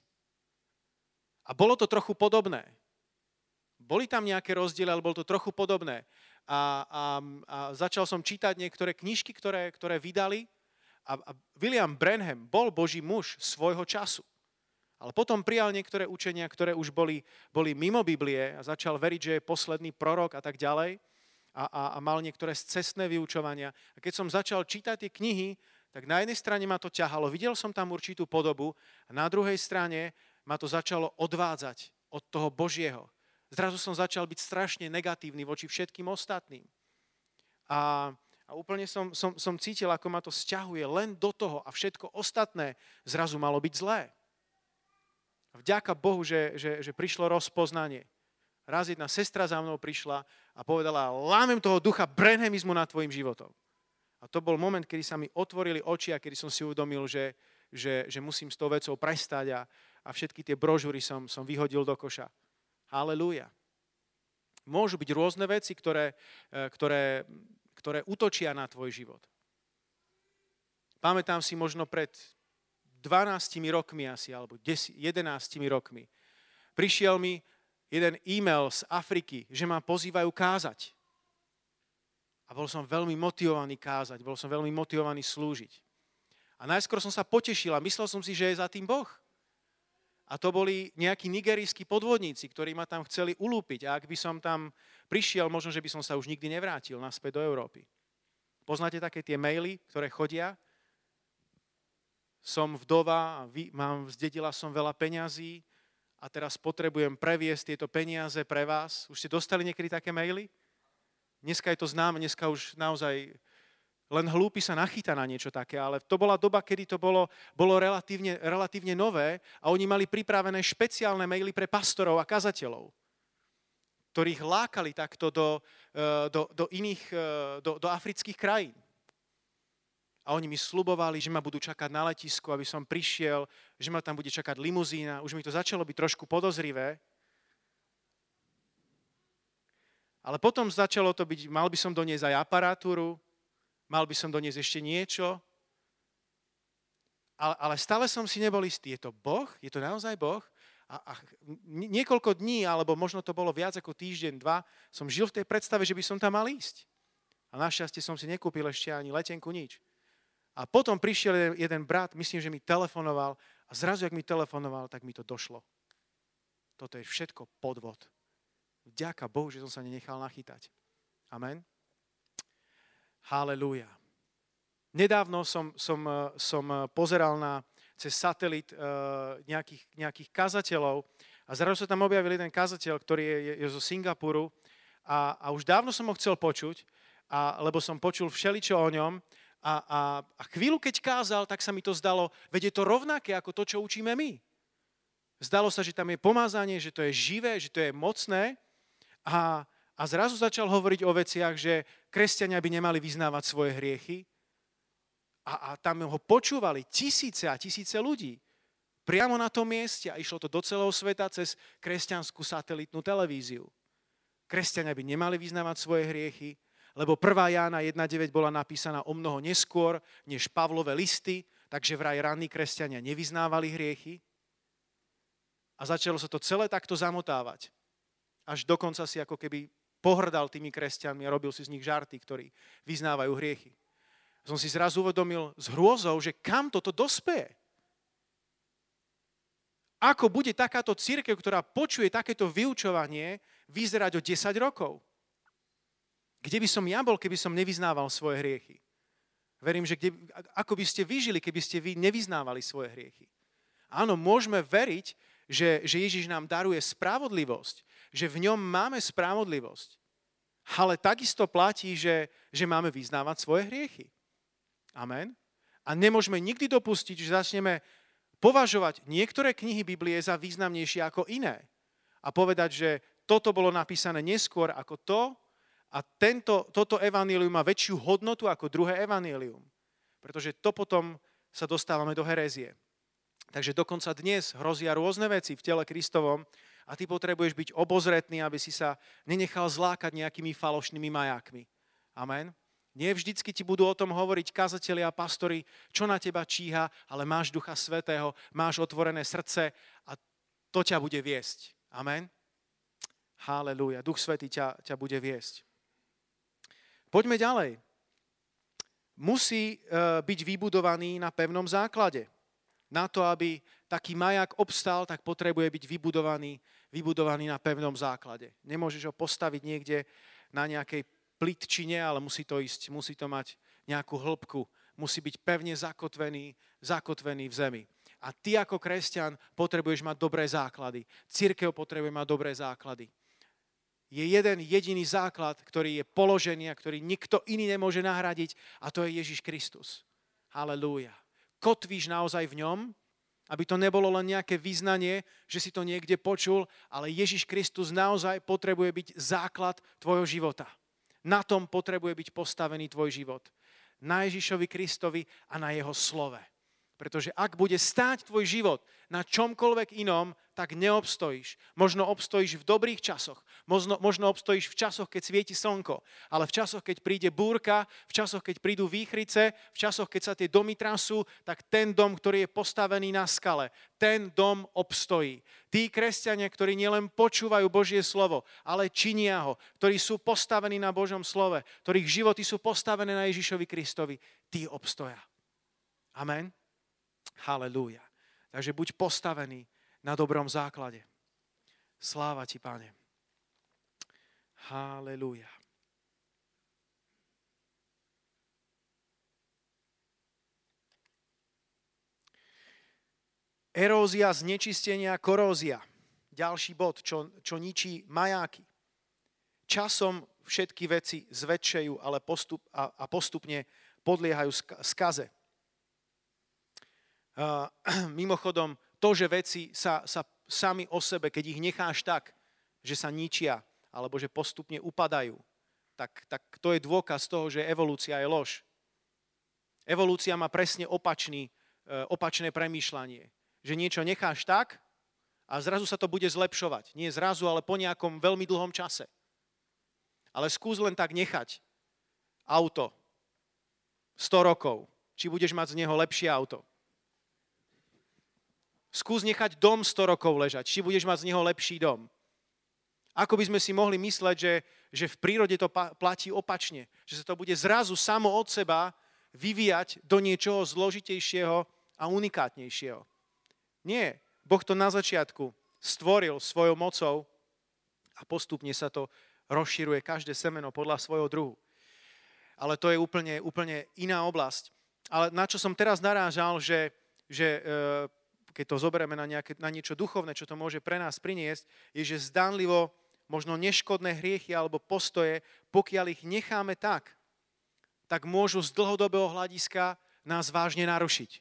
A: A bolo to trochu podobné. Boli tam nejaké rozdiely, ale bolo to trochu podobné. A, a, a začal som čítať niektoré knižky, ktoré, ktoré vydali. A, a William Branham bol Boží muž svojho času. Ale potom prijal niektoré učenia, ktoré už boli, boli mimo Biblie a začal veriť, že je posledný prorok a tak ďalej. A, a, a mal niektoré scestné vyučovania. A keď som začal čítať tie knihy, tak na jednej strane ma to ťahalo. Videl som tam určitú podobu a na druhej strane ma to začalo odvádzať od toho Božieho. Zrazu som začal byť strašne negatívny voči všetkým ostatným. A, a úplne som, som, som cítil, ako ma to sťahuje len do toho a všetko ostatné zrazu malo byť zlé. Vďaka Bohu, že, že, že prišlo rozpoznanie. Raz jedna sestra za mnou prišla a povedala, lámem toho ducha branhamizmu nad tvojim životom. A to bol moment, kedy sa mi otvorili oči a kedy som si uvedomil, že, že, že musím s tou vecou prestať a, a všetky tie brožúry som, som vyhodil do koša. Halelúja. Môžu byť rôzne veci, ktoré, ktoré, ktoré útočia na tvoj život. Pamätám si možno pred dvanástimi rokmi asi, alebo jedenástimi rokmi. Prišiel mi jeden e-mail z Afriky, že ma pozývajú kázať. A bol som veľmi motivovaný kázať, bol som veľmi motivovaný slúžiť. A najskôr som sa potešil a myslel som si, že je za tým Boh. A to boli nejakí nigerijskí podvodníci, ktorí ma tam chceli ulúpiť. A ak by som tam prišiel, možno, že by som sa už nikdy nevrátil naspäť do Európy. Poznáte také tie maily, ktoré chodia? Som vdova, mám, zdedila som veľa peňazí a teraz potrebujem previesť tieto peniaze pre vás. Už ste dostali niekedy také maily? Dneska je to známe, dneska už naozaj len hlúpy sa nachýta na niečo také, ale to bola doba, kedy to bolo, bolo relatívne, relatívne nové a oni mali pripravené špeciálne maily pre pastorov a kazateľov, ktorých lákali takto do, do, do iných, do, do afrických krajín. A oni mi sľubovali, že ma budú čakať na letisku, aby som prišiel, že ma tam bude čakať limuzína. Už mi to začalo byť trošku podozrivé. Ale potom začalo to byť, mal by som doniesť aj aparatúru, mal by som doniesť ešte niečo, ale, ale stále som si nebol istý. Je to Boh? Je to naozaj Boh? A, a niekoľko dní, alebo možno to bolo viac ako týždeň, dva, som žil v tej predstave, že by som tam mal ísť. A našťastie som si nekúpil ešte ani letenku, nič. A potom prišiel jeden brat, myslím, že mi telefonoval a zrazu, ak mi telefonoval, tak mi to došlo. Toto je všetko podvod. Vďaka Bohu, že som sa nenechal nachytať. Amen. Halelúja. Nedávno som, som, som pozeral na, cez satelit uh, nejakých, nejakých kazateľov a zrazu sa tam objavil jeden kazateľ, ktorý je, je, je zo Singapuru a, a už dávno som ho chcel počuť, a, lebo som počul všeličo o ňom a, a, a chvíľu, keď kázal, tak sa mi to zdalo, veď je to rovnaké ako to, čo učíme my. Zdalo sa, že tam je pomazanie, že to je živé, že to je mocné a A zrazu začal hovoriť o veciach, že kresťania by nemali vyznávať svoje hriechy. A, a tam ho počúvali tisíce a tisíce ľudí. Priamo na tom mieste a išlo to do celého sveta cez kresťanskú satelitnú televíziu. Kresťania by nemali vyznávať svoje hriechy, lebo prvá Jána jedna deväť bola napísaná o mnoho neskôr, než Pavlové listy, takže vraj ranní kresťania nevyznávali hriechy. A začalo sa to celé takto zamotávať. Až dokonca si ako keby pohrdal tými kresťanmi a robil si z nich žarty, ktorí vyznávajú hriechy. Som si zrazu uvedomil s hrôzou, že kam toto dospeje. Ako bude takáto cirkev, ktorá počuje takéto vyučovanie, vyzerať o desať rokov? Kde by som ja bol, keby som nevyznával svoje hriechy? Verím, že kde, ako by ste vyžili, keby ste vy nevyznávali svoje hriechy? Áno, môžeme veriť, že, že Ježiš nám daruje spravodlivosť, že v ňom máme spravodlivosť. Ale takisto platí, že, že máme vyznávať svoje hriechy. Amen. A nemôžeme nikdy dopustiť, že začneme považovať niektoré knihy Biblie za významnejšie ako iné. A povedať, že toto bolo napísané neskôr ako to A tento, toto evanjelium má väčšiu hodnotu ako druhé evanjelium. Pretože to potom sa dostávame do herézie. Takže dokonca dnes hrozia rôzne veci v tele Kristovom a ty potrebuješ byť obozretný, aby si sa nenechal zlákať nejakými falošnými majákmi. Amen. Nie vždycky ti budú o tom hovoriť kazatelia a pastori, čo na teba číha, ale máš Ducha Svätého, máš otvorené srdce a to ťa bude viesť. Amen. Halelúja. Duch Svätý ťa, ťa bude viesť. Poďme ďalej. Musí byť vybudovaný na pevnom základe. Na to, aby taký maják obstal, tak potrebuje byť vybudovaný, vybudovaný na pevnom základe. Nemôžeš ho postaviť niekde na nejakej plitčine, ale musí to ísť, musí to mať nejakú hĺbku. Musí byť pevne zakotvený, zakotvený v zemi. A ty ako kresťan potrebuješ mať dobré základy. Cirkev potrebuje mať dobré základy. Je jeden jediný základ, ktorý je položený a ktorý nikto iný nemôže nahradiť a to je Ježiš Kristus. Halelúja. Kotvíš naozaj v ňom, aby to nebolo len nejaké vyznanie, že si to niekde počul, ale Ježiš Kristus naozaj potrebuje byť základ tvojho života. Na tom potrebuje byť postavený tvoj život. Na Ježišovi Kristovi a na jeho slove. Pretože ak bude stáť tvoj život na čomkoľvek inom, tak neobstojíš. Možno obstojíš v dobrých časoch, možno, možno obstojíš v časoch, keď svieti slnko, ale v časoch, keď príde búrka, v časoch, keď prídu výchrice, v časoch, keď sa tie domy trasú, tak ten dom, ktorý je postavený na skale, ten dom obstojí. Tí kresťania, ktorí nielen počúvajú Božie slovo, ale činia ho, ktorí sú postavení na Božom slove, ktorých životy sú postavené na Ježišovi Kristovi, tí obstoja. Amen. Halelúja. Takže buď postavený na dobrom základe. Sláva ti, Pane. Halelúja. Erózia, znečistenia, korózia. Ďalší bod, čo, čo ničí majáky. Časom všetky veci zväčšajú, ale postup, a, a postupne podliehajú skaze. Uh, mimochodom, to, že veci sa, sa sami o sebe, keď ich necháš tak, že sa ničia, alebo že postupne upadajú, tak, tak to je dôkaz toho, že evolúcia je lož. Evolúcia má presne opačný, uh, opačné premýšľanie. Že niečo necháš tak a zrazu sa to bude zlepšovať. Nie zrazu, ale po nejakom veľmi dlhom čase. Ale skús len tak nechať auto sto rokov, či budeš mať z neho lepšie auto. Skús nechať dom sto rokov ležať, či budeš mať z neho lepší dom. Ako by sme si mohli mysleť, že, že v prírode to platí opačne, že sa to bude zrazu samo od seba vyvíjať do niečoho zložitejšieho a unikátnejšieho. Nie, Boh to na začiatku stvoril svojou mocou a postupne sa to rozširuje každé semeno podľa svojho druhu. Ale to je úplne, úplne iná oblasť. Ale na čo som teraz narážal, že, že keď to zoberieme na, nejaké, na niečo duchovné, čo to môže pre nás priniesť, je, že zdánlivo možno neškodné hriechy alebo postoje, pokiaľ ich necháme tak, tak môžu z dlhodobého hľadiska nás vážne narušiť.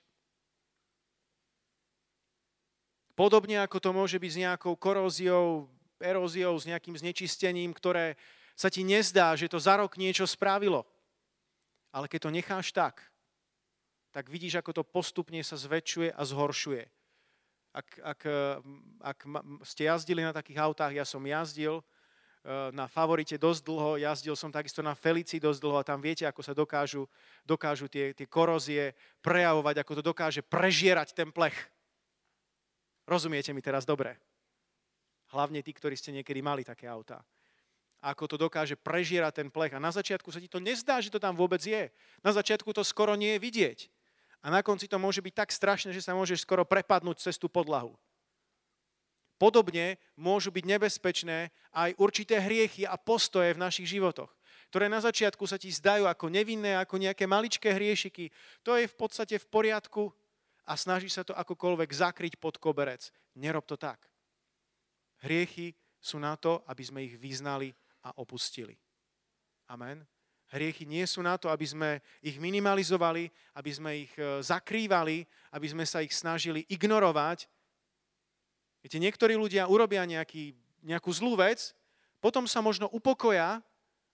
A: Podobne ako to môže byť s nejakou koróziou, eróziou, s nejakým znečistením, ktoré sa ti nezdá, že to za rok niečo spravilo. Ale keď to necháš tak, tak vidíš, ako to postupne sa zväčšuje a zhoršuje. Ak, ak, ak ste jazdili na takých autách, ja som jazdil na Favorite dosť dlho, jazdil som takisto na Felicii dosť dlho a tam viete, ako sa dokážu, dokážu tie, tie korózie prejavovať, ako to dokáže prežierať ten plech. Rozumiete mi teraz dobre? Hlavne tí, ktorí ste niekedy mali také autá. Ako to dokáže prežierať ten plech. A na začiatku sa ti to nezdá, že to tam vôbec je. Na začiatku to skoro nie je vidieť. A na konci to môže byť tak strašné, že sa môžeš skoro prepadnúť cez tú podlahu. Podobne môžu byť nebezpečné aj určité hriechy a postoje v našich životoch, ktoré na začiatku sa ti zdajú ako nevinné, ako nejaké maličké hriešiky. To je v podstate v poriadku a snažíš sa to akokoľvek zakryť pod koberec. Nerob to tak. Hriechy sú na to, aby sme ich vyznali a opustili. Amen. Hriechy nie sú na to, aby sme ich minimalizovali, aby sme ich zakrývali, aby sme sa ich snažili ignorovať. Viete, niektorí ľudia urobia nejaký, nejakú zlú vec, potom sa možno upokoja a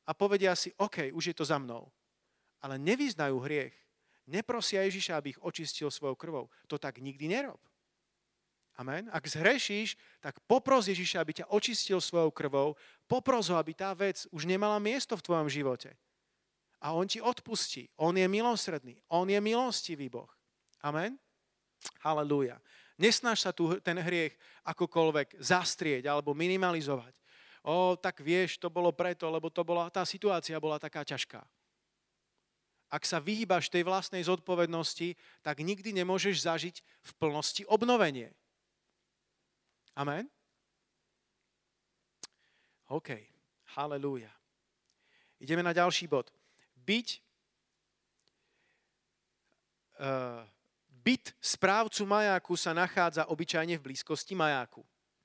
A: a povedia si, OK, už je to za mnou. Ale nevyznajú hriech. Neprosia Ježiša, aby ich očistil svojou krvou. To tak nikdy nerob. Amen. Ak zhrešíš, tak popros Ježiša, aby ťa očistil svojou krvou, popros ho, aby tá vec už nemala miesto v tvojom živote. A on ti odpustí. On je milosrdný. On je milostivý Boh. Amen. Halelúja. Nesnaž sa tu ten hriech akokoľvek zastrieť alebo minimalizovať. O, tak vieš, to bolo preto, lebo to bola, tá situácia bola taká ťažká. Ak sa vyhýbaš tej vlastnej zodpovednosti, tak nikdy nemôžeš zažiť v plnosti obnovenie. Amen? OK. Halelúja. Ideme na ďalší bod. Byť, uh, byt správcu majáku sa nachádza obyčajne v blízkosti majáku.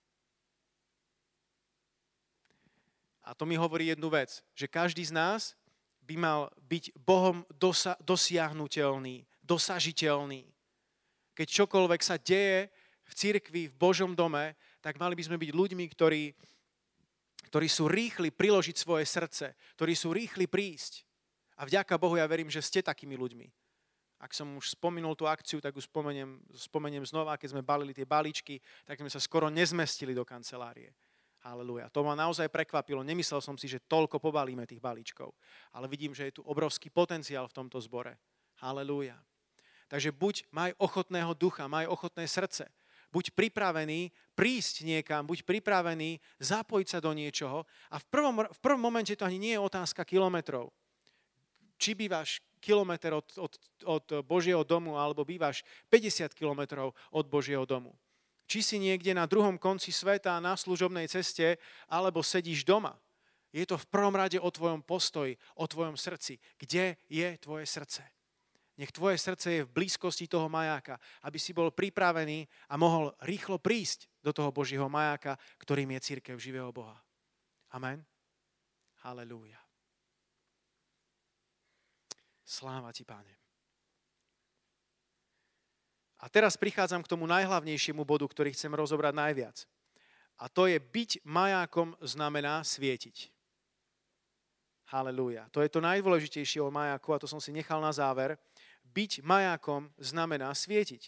A: A to mi hovorí jednu vec, že každý z nás by mal byť Bohom dosa- dosiahnuteľný, dosažiteľný. Keď čokoľvek sa deje v cirkvi, v Božom dome, tak mali by sme byť ľuďmi, ktorí, ktorí sú rýchli priložiť svoje srdce, ktorí sú rýchli prísť. A vďaka Bohu ja verím, že ste takými ľuďmi. Ak som už spomenul tú akciu, tak už spomeniem, spomeniem znova, keď sme balili tie balíčky, tak sme sa skoro nezmestili do kancelárie. Halelúja. To ma naozaj prekvapilo. Nemyslel som si, že toľko pobalíme tých balíčkov. Ale vidím, že je tu obrovský potenciál v tomto zbore. Halelúja. Takže buď maj ochotného ducha, maj ochotné srdce. Buď pripravený prísť niekam, buď pripravený zapojiť sa do niečoho. A v prvom, v prvom momente to ani nie je otázka kilometrov. Či bývaš kilometr od, od, od Božieho domu, alebo bývaš päťdesiat kilometrov od Božieho domu. Či si niekde na druhom konci sveta na služobnej ceste, alebo sedíš doma. Je to v prvom rade o tvojom postoji, o tvojom srdci. Kde je tvoje srdce? Nech tvoje srdce je v blízkosti toho majáka, aby si bol pripravený a mohol rýchlo prísť do toho Božieho majáka, ktorým je cirkev živého Boha. Amen. Halelúja. Sláva ti, Páne. A teraz prichádzam k tomu najhlavnejšiemu bodu, ktorý chcem rozobrať najviac. A to je byť majákom znamená svietiť. Halelúja. To je to najdôležitejšie o majáku a to som si nechal na záver. Byť majákom znamená svietiť.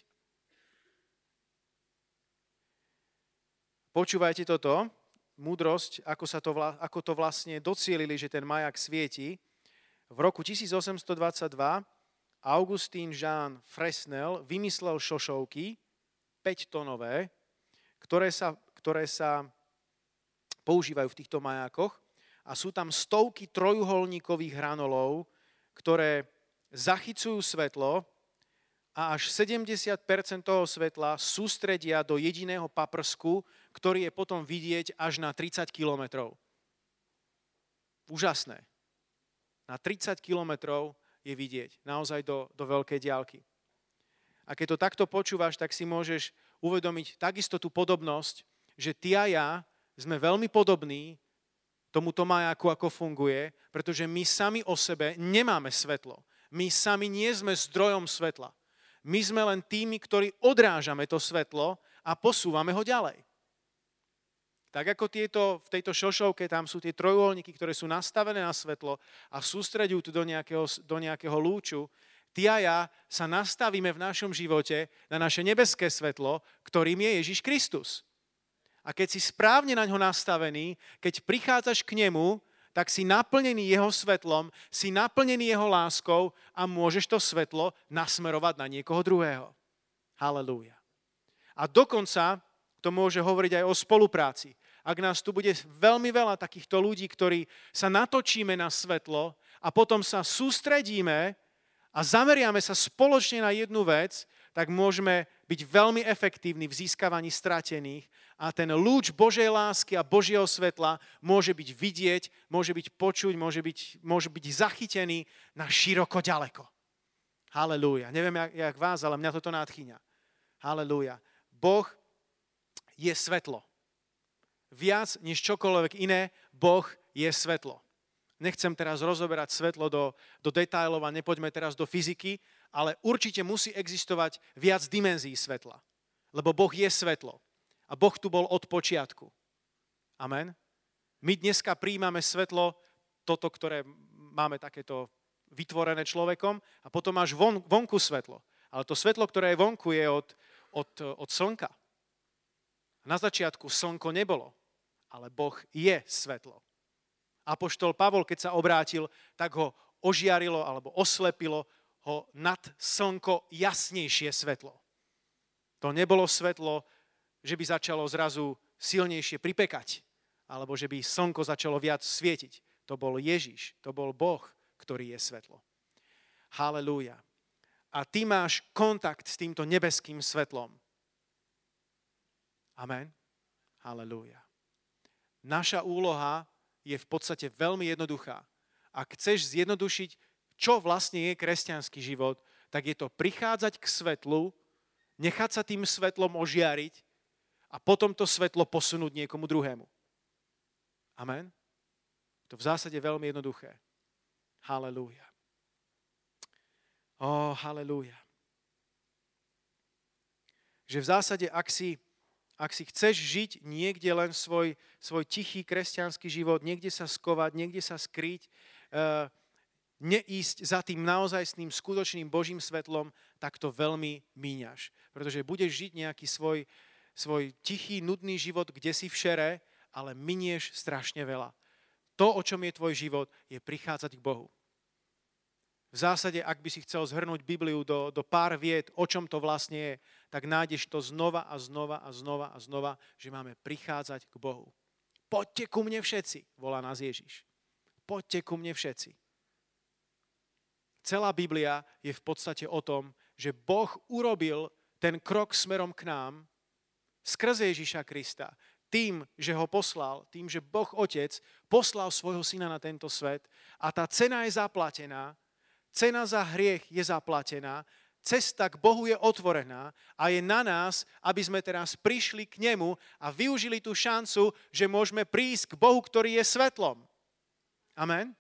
A: Počúvajte toto, múdrosť, ako, sa to, vla, ako to vlastne docielili, že ten maják svieti. V roku tisícosemstodvadsaťdva Augustín Jean Fresnel vymyslel šošovky päťtonové, ktoré sa, ktoré sa používajú v týchto majákoch a sú tam stovky trojuholníkových hranolov, ktoré zachycujú svetlo a až sedemdesiat percent toho svetla sústredia do jediného paprsku, ktorý je potom vidieť až na tridsať kilometrov. Úžasné. Na tridsať kilometrov je vidieť, naozaj do, do veľkej diaľky. A keď to takto počúvaš, tak si môžeš uvedomiť takisto tú podobnosť, že ty a ja sme veľmi podobní tomuto majáku, ako funguje, pretože my sami o sebe nemáme svetlo. My sami nie sme zdrojom svetla. My sme len tými, ktorí odrážame to svetlo a posúvame ho ďalej. Tak ako tieto, v tejto šošovke tam sú tie trojuholníky, ktoré sú nastavené na svetlo a sústredujú tu do nejakého, do nejakého lúču, ty a ja sa nastavíme v našom živote na naše nebeské svetlo, ktorým je Ježiš Kristus. A keď si správne na ňo nastavený, keď prichádzaš k nemu, tak si naplnený jeho svetlom, si naplnený jeho láskou a môžeš to svetlo nasmerovať na niekoho druhého. Halelúja. A dokonca to môže hovoriť aj o spolupráci. Ak nás tu bude veľmi veľa takýchto ľudí, ktorí sa natočíme na svetlo a potom sa sústredíme a zameriame sa spoločne na jednu vec, tak môžeme byť veľmi efektívni v získavaní stratených a ten lúč Božej lásky a Božieho svetla môže byť vidieť, môže byť počuť, môže byť, môže byť zachytený na široko ďaleko. Halelúja. Neviem, jak, jak vás, ale mňa toto nadchýňa. Halelúja. Boh je svetlo. Viac než čokoľvek iné, Boh je svetlo. Nechcem teraz rozoberať svetlo do, do detailov a nepoďme teraz do fyziky, ale určite musí existovať viac dimenzií svetla. Lebo Boh je svetlo. A Boh tu bol od počiatku. Amen. My dneska prijímame svetlo toto, ktoré máme takéto vytvorené človekom a potom máš von, vonku svetlo. Ale to svetlo, ktoré je vonku, je od, od, od slnka. Na začiatku slnko nebolo, ale Boh je svetlo. Apoštol Pavol, keď sa obrátil, tak ho ožiarilo alebo oslepilo ho nad slnko jasnejšie svetlo. To nebolo svetlo, že by začalo zrazu silnejšie pripekať, alebo že by slnko začalo viac svietiť. To bol Ježiš, to bol Boh, ktorý je svetlo. Halelúja. A ty máš kontakt s týmto nebeským svetlom. Amen. Halelúja. Naša úloha je v podstate veľmi jednoduchá. Ak chceš zjednodušiť, čo vlastne je kresťanský život, tak je to prichádzať k svetlu, nechať sa tým svetlom ožiariť a potom to svetlo posunúť niekomu druhému. Amen. To v zásade veľmi jednoduché. Halelúja. Ó, halelúja. Že v zásade, ak si, ak si chceš žiť niekde len svoj, svoj tichý kresťanský život, niekde sa skovať, niekde sa skryť, uh, neísť za tým naozajstným, skutočným Božím svetlom, tak to veľmi míňaš. Pretože budeš žiť nejaký svoj, svoj tichý, nudný život, kde si v šere, ale minieš strašne veľa. To, o čom je tvoj život, je prichádzať k Bohu. V zásade, ak by si chcel zhrnúť Bibliu do, do pár vied, o čom to vlastne je, tak nájdeš to znova a znova a znova a znova, že máme prichádzať k Bohu. Poďte ku mne všetci, volá nás Ježiš. Poďte ku mne všetci. Celá Biblia je v podstate o tom, že Boh urobil ten krok smerom k nám skrze Ježiša Krista. Tým, že ho poslal, tým, že Boh Otec poslal svojho syna na tento svet a tá cena je zaplatená, cena za hriech je zaplatená, cesta k Bohu je otvorená a je na nás, aby sme teraz prišli k nemu a využili tú šancu, že môžeme prísť k Bohu, ktorý je svetlom. Amen.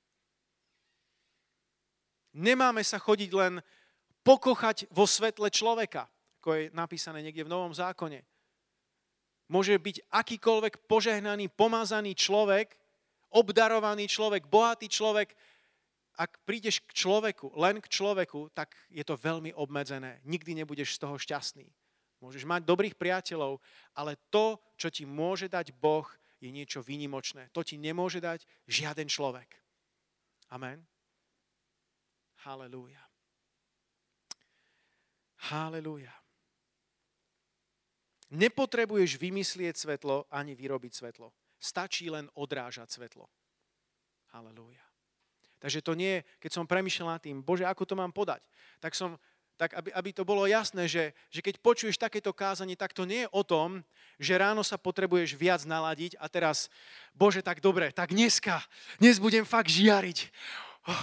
A: Nemáme sa chodiť len pokochať vo svetle človeka, ako je napísané niekde v Novom zákone. Môže byť akýkoľvek požehnaný, pomazaný človek, obdarovaný človek, bohatý človek. Ak prídeš k človeku, len k človeku, tak je to veľmi obmedzené. Nikdy nebudeš z toho šťastný. Môžeš mať dobrých priateľov, ale to, čo ti môže dať Boh, je niečo výnimočné. To ti nemôže dať žiaden človek. Amen. Halelúja. Halelúja. Nepotrebuješ vymyslieť svetlo ani vyrobiť svetlo. Stačí len odrážať svetlo. Halelúja. Takže to nie, keď som premýšľal nad tým, Bože, ako to mám podať, tak som, tak aby, aby to bolo jasné, že, že keď počuješ takéto kázanie, tak to nie je o tom, že ráno sa potrebuješ viac naladiť a teraz, Bože, tak dobre, tak dneska, dnes budem fakt žiariť. Oh.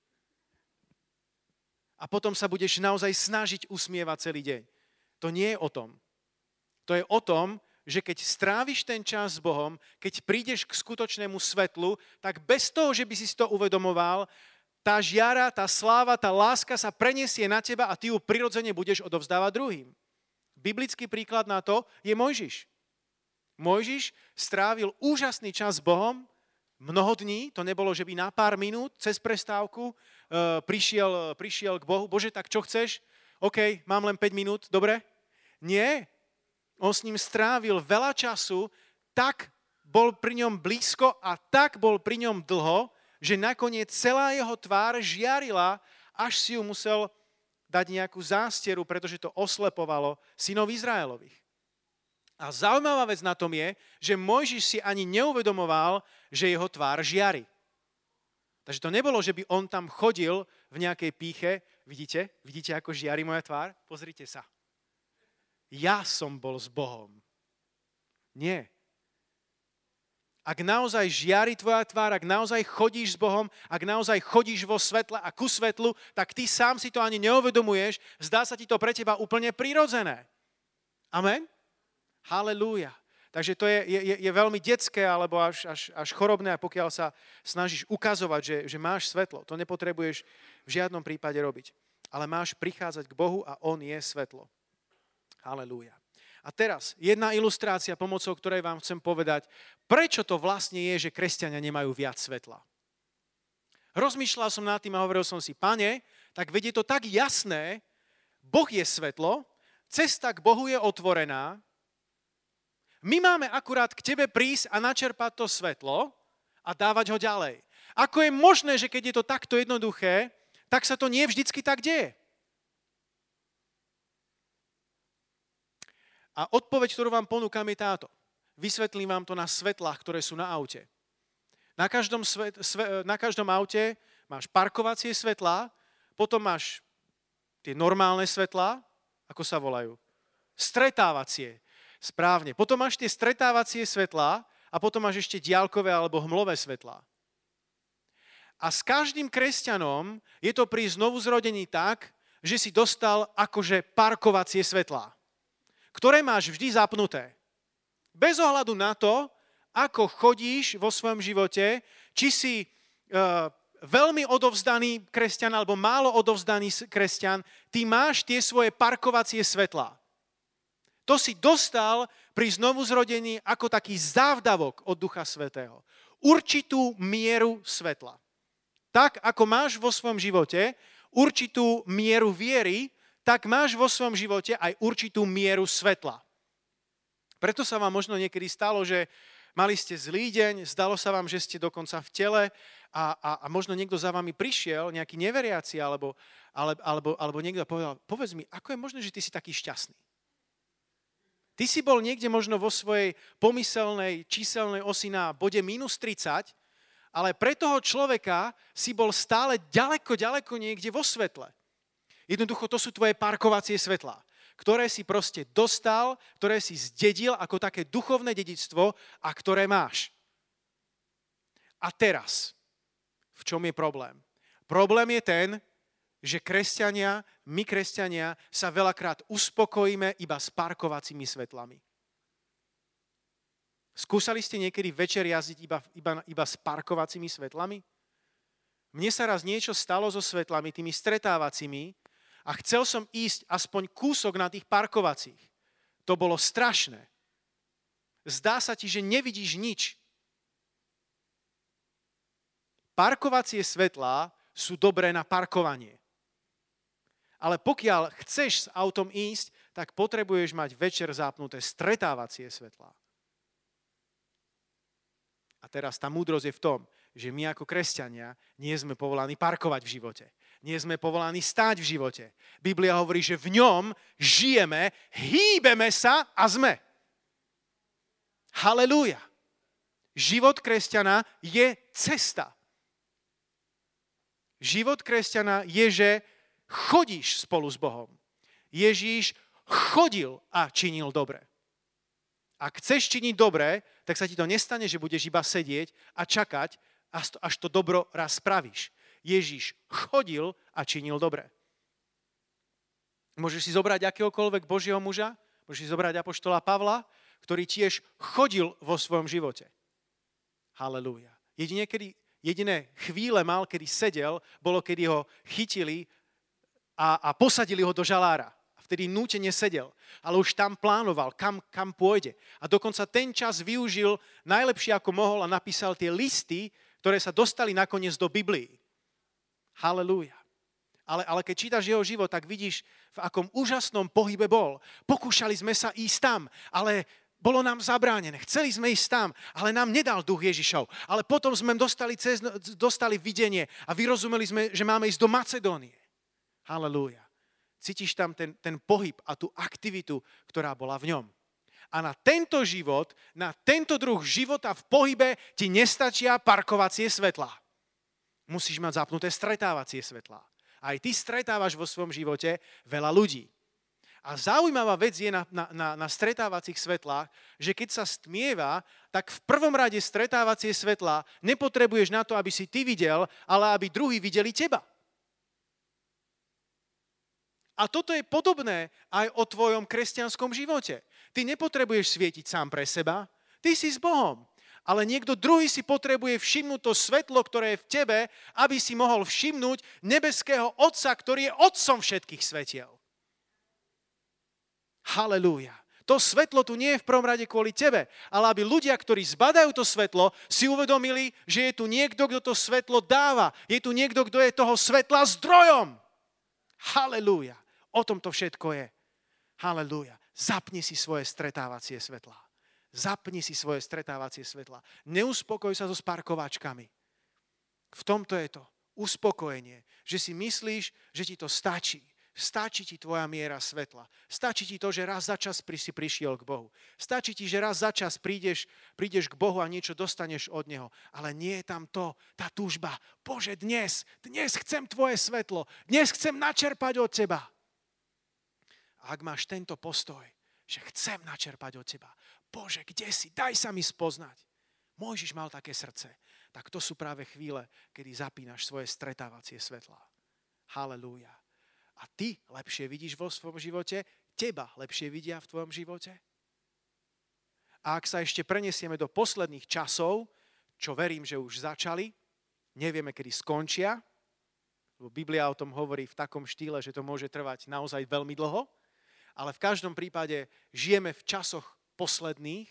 A: A potom sa budeš naozaj snažiť usmievať celý deň. To nie je o tom. To je o tom, že keď stráviš ten čas s Bohom, keď prídeš k skutočnému svetlu, tak bez toho, že by si to uvedomoval, tá žiara, tá sláva, tá láska sa preniesie na teba a ty ju prirodzene budeš odovzdávať druhým. Biblický príklad na to je Mojžiš. Mojžiš strávil úžasný čas s Bohom, mnoho dní, to nebolo, že by na pár minút cez prestávku uh, prišiel, prišiel k Bohu. Bože, tak čo chceš? OK, mám len päť minút, dobre? Nie. On s ním strávil veľa času, tak bol pri ňom blízko a tak bol pri ňom dlho, že nakoniec celá jeho tvár žiarila, až si ju musel dať nejakú zástieru, pretože to oslepovalo synov Izraelových. A zaujímavá vec na tom je, že Mojžiš si ani neuvedomoval, že jeho tvár žiari. Takže to nebolo, že by on tam chodil v nejakej pýche. Vidíte? Vidíte, ako žiari moja tvár? Pozrite sa. Ja som bol s Bohom. Nie. Ak naozaj žiari tvoja tvár, ak naozaj chodíš s Bohom, ak naozaj chodíš vo svetle a ku svetlu, tak ty sám si to ani neuvedomuješ, zdá sa ti to pre teba úplne prirodzené. Amen? Halelúja. Takže to je, je, je veľmi detské alebo až, až, až chorobné, pokiaľ sa snažíš ukazovať, že, že máš svetlo. To nepotrebuješ v žiadnom prípade robiť. Ale máš prichádzať k Bohu a On je svetlo. Halelúja. A teraz jedna ilustrácia, pomocou ktorej vám chcem povedať, prečo to vlastne je, že kresťania nemajú viac svetla. Rozmýšľal som nad tým a hovoril som si, Pane, tak vedie to tak jasné, Boh je svetlo, cesta k Bohu je otvorená, my máme akurát k tebe prísť a načerpať to svetlo a dávať ho ďalej. Ako je možné, že keď je to takto jednoduché, tak sa to nie vždycky tak deje? A odpoveď, ktorú vám ponúkam, je táto. Vysvetlím vám to na svetlách, ktoré sú na aute. Na každom, svet, sve, na každom aute máš parkovacie svetlá, potom máš tie normálne svetlá, ako sa volajú? Stretávacie. Správne. Potom máš tie stretávacie svetlá a potom máš ešte diaľkové alebo hmlové svetlá. A s každým kresťanom je to pri znovuzrodení tak, že si dostal akože parkovacie svetlá, ktoré máš vždy zapnuté. Bez ohľadu na to, ako chodíš vo svojom živote, či si uh, veľmi odovzdaný kresťan alebo málo odovzdaný kresťan, ty máš tie svoje parkovacie svetlá. To si dostal pri znovuzrodení ako taký závdavok od Ducha Svätého. Určitú mieru svetla. Tak, ako máš vo svojom živote určitú mieru viery, tak máš vo svojom živote aj určitú mieru svetla. Preto sa vám možno niekedy stalo, že mali ste zlý deň, zdalo sa vám, že ste dokonca v tele a, a, a možno niekto za vami prišiel, nejaký neveriaci, alebo, ale, alebo, alebo niekto povedal, povedz mi, ako je možné, že ty si taký šťastný? Ty si bol niekde možno vo svojej pomyselnej číselnej osi na bode mínus tridsať, ale pre toho človeka si bol stále ďaleko, ďaleko niekde vo svetle. Jednoducho to sú tvoje parkovacie svetlá, ktoré si proste dostal, ktoré si zdedil ako také duchovné dedičstvo a ktoré máš. A teraz, v čom je problém? Problém je ten, že kresťania, my kresťania sa veľakrát uspokojíme iba s parkovacími svetlami. Skúsali ste niekedy večer jazdiť iba, iba, iba s parkovacími svetlami? Mne sa raz niečo stalo so svetlami, tými stretávacími, a chcel som ísť aspoň kúsok na tých parkovacích. To bolo strašné. Zdá sa ti, že nevidíš nič. Parkovacie svetlá sú dobré na parkovanie. Ale pokiaľ chceš s autom ísť, tak potrebuješ mať večer zapnuté stretávacie svetlá. A teraz tá múdrosť je v tom, že my ako kresťania nie sme povolaní parkovať v živote. Nie sme povolaní stáť v živote. Biblia hovorí, že v ňom žijeme, hýbeme sa a sme. Halelúja. Život kresťana je cesta. Život kresťana je, že chodíš spolu s Bohom. Ježíš chodil a činil dobre. Ak chceš činiť dobre, tak sa ti to nestane, že budeš iba sedieť a čakať, až to dobro raz spravíš. Ježíš chodil a činil dobre. Môžeš si zobrať akéhokoľvek Božieho muža, môžeš si zobrať apoštola Pavla, ktorý tiež chodil vo svojom živote. Halelúja. Jedine, kedy, jediné chvíle mal, kedy sedel, bolo, kedy ho chytili a, a posadili ho do žalára. Vtedy nútene sedel, ale už tam plánoval, kam, kam pôjde. A dokonca ten čas využil najlepšie, ako mohol a napísal tie listy, ktoré sa dostali nakoniec do Biblii. Halelúja. Ale, ale keď čítaš jeho život, tak vidíš, v akom úžasnom pohybe bol. Pokúšali sme sa ísť tam, ale bolo nám zabránené. Chceli sme ísť tam, ale nám nedal duch Ježišov. Ale potom sme dostali, cez, dostali videnie a vyrozumeli sme, že máme ísť do Macedónie. Halelúja. Cítiš tam ten, ten pohyb a tú aktivitu, ktorá bola v ňom. A na tento život, na tento druh života v pohybe ti nestačia parkovacie svetlá. Musíš mať zapnuté stretávacie svetlá. Aj ty stretávaš vo svojom živote veľa ľudí. A zaujímavá vec je na, na, na, na stretávacích svetlách, že keď sa stmieva, tak v prvom rade stretávacie svetlá nepotrebuješ na to, aby si ty videl, ale aby druhí videli teba. A toto je podobné aj o tvojom kresťanskom živote. Ty nepotrebuješ svietiť sám pre seba, ty si s Bohom. Ale niekto druhý si potrebuje všimnúť to svetlo, ktoré je v tebe, aby si mohol všimnúť nebeského Otca, ktorý je Otcom všetkých svetiel. Halelúja. To svetlo tu nie je v prvom rade kvôli tebe, ale aby ľudia, ktorí zbadajú to svetlo, si uvedomili, že je tu niekto, kto to svetlo dáva. Je tu niekto, kto je toho svetla zdrojom. Halelúja. O tom to všetko je. Halelúja. Zapni si svoje stretávacie svetlá. Zapni si svoje stretávacie svetlá. Neuspokoj sa so sparkovačkami. V tomto je to uspokojenie, že si myslíš, že ti to stačí. Stačí ti tvoja miera svetla. Stačí ti to, že raz za čas si prišiel k Bohu. Stačí ti, že raz za čas prídeš, prídeš k Bohu a niečo dostaneš od Neho. Ale nie je tam to, tá túžba. Bože, dnes, dnes chcem tvoje svetlo. Dnes chcem načerpať od teba. A ak máš tento postoj, že chcem načerpať od teba. Bože, kde si? Daj sa mi spoznať. Mojžiš mal také srdce. Tak to sú práve chvíle, kedy zapínaš svoje stretávacie svetlá. Halelúja. A ty lepšie vidíš vo svojom živote, teba lepšie vidia v tvojom živote. A ak sa ešte prenesieme do posledných časov, čo verím, že už začali, nevieme, kedy skončia, lebo Biblia o tom hovorí v takom štýle, že to môže trvať naozaj veľmi dlho, ale v každom prípade žijeme v časoch posledných,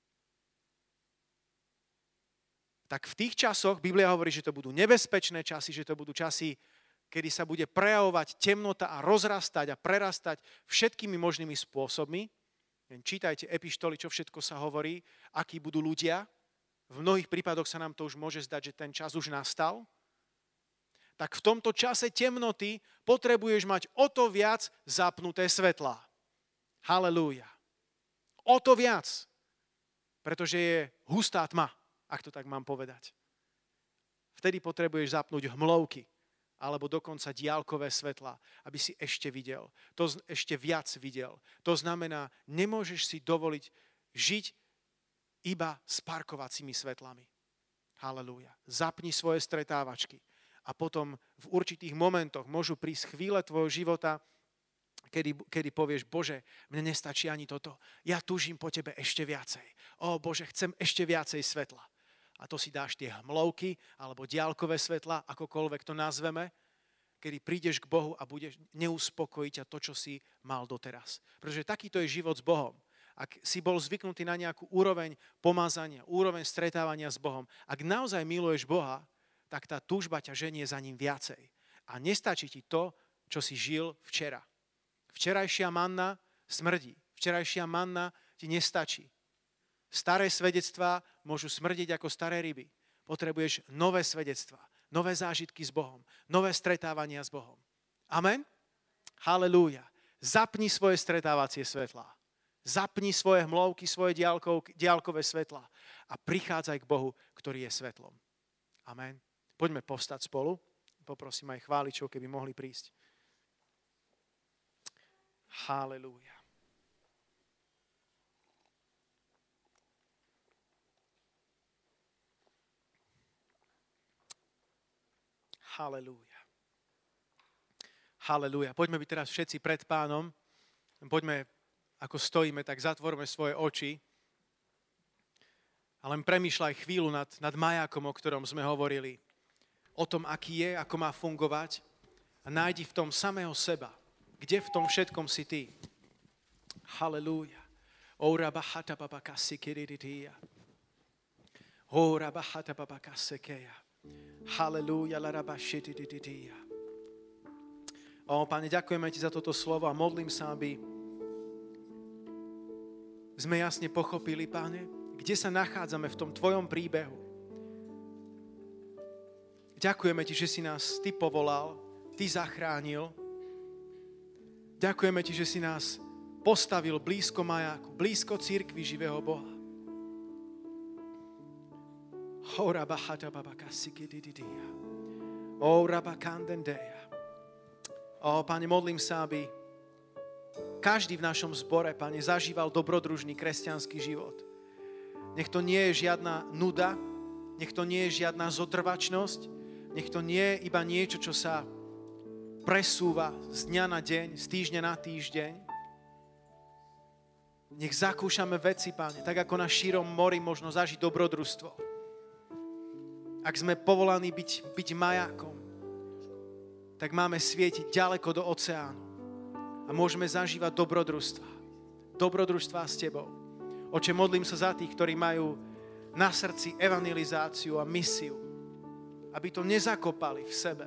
A: tak v tých časoch Biblia hovorí, že to budú nebezpečné časy, že to budú časy, kedy sa bude prejavovať temnota a rozrastať a prerastať všetkými možnými spôsobmi. Čítajte epištoly, čo všetko sa hovorí, akí budú ľudia. V mnohých prípadoch sa nám to už môže zdať, že ten čas už nastal. Tak v tomto čase temnoty potrebuješ mať o to viac zapnuté svetlá. Halelúja. O to viac. Pretože je hustá tma, ak to tak mám povedať. Vtedy potrebuješ zapnúť hmlovky, alebo dokonca diaľkové svetlá, aby si ešte videl. To ešte viac videl. To znamená, nemôžeš si dovoliť žiť iba s parkovacími svetlami. Halelúja. Zapni svoje stretávačky. A potom v určitých momentoch môžu prísť chvíle tvojho života, kedy, kedy povieš, Bože, mne nestačí ani toto. Ja túžim po tebe ešte viacej. Ó, Bože, chcem ešte viacej svetla. A to si dáš tie hmlovky alebo diaľkové svetla, akokoľvek to nazveme, kedy prídeš k Bohu a budeš neuspokojiť ťa to, čo si mal doteraz. Pretože takýto je život s Bohom. Ak si bol zvyknutý na nejakú úroveň pomazania, úroveň stretávania s Bohom, ak naozaj miluješ Boha, tak tá túžba ťa ženie za ním viacej. A nestačí ti to, čo si žil včera. Včerajšia manna smrdí. Včerajšia manna ti nestačí. Staré svedectvá môžu smrdiť ako staré ryby. Potrebuješ nové svedectvá, nové zážitky s Bohom, nové stretávania s Bohom. Amen? Halelúja. Zapni svoje stretávacie svetlá. Zapni svoje hmlovky, svoje diaľkové svetlá a prichádzaj k Bohu, ktorý je svetlom. Amen. Poďme povstať spolu. Poprosím aj chváličov, keby mohli prísť. Halelúja. Halelúja. Halelúja. Poďme byť teraz všetci pred Pánom. Poďme, ako stojíme, tak zatvorme svoje oči. A len premýšľaj chvíľu nad, nad majákom, o ktorom sme hovorili. O tom, aký je, ako má fungovať. A nájdi v tom samého seba. Kde v tom všetkom si ty? Halelúja. Ora bahata babakasi kiriditia. Ora bahata babakasekeja. Halelúja, larabashitidididija. O, Pane, ďakujeme Ti za toto slovo a modlím sa, aby sme jasne pochopili, Pane, kde sa nachádzame v tom Tvojom príbehu. Ďakujeme Ti, že si nás Ty povolal, Ty zachránil. Ďakujeme Ti, že si nás postavil blízko majáku, blízko cirkvi živého Boha. Ora bahata babakasiki dididia. Ora bakandendeja. O, Pane, modlím sa, aby každý v našom zbore, Pane, zažíval dobrodružný kresťanský život. Nech to nie je žiadna nuda, nech to nie je žiadna zotrvačnosť, nech to nie je iba niečo, čo sa presúva z dňa na deň, z týždňa na týždeň. Nech zakúšame veci, Pane, tak ako na šírom mori možno zažiť dobrodružstvo. Ak sme povolaní byť, byť majákom, tak máme svietiť ďaleko do oceánu a môžeme zažívať dobrodružstva. dobrodružstva s Tebou. Oče, modlím sa za tých, ktorí majú na srdci evangelizáciu a misiu, aby to nezakopali v sebe.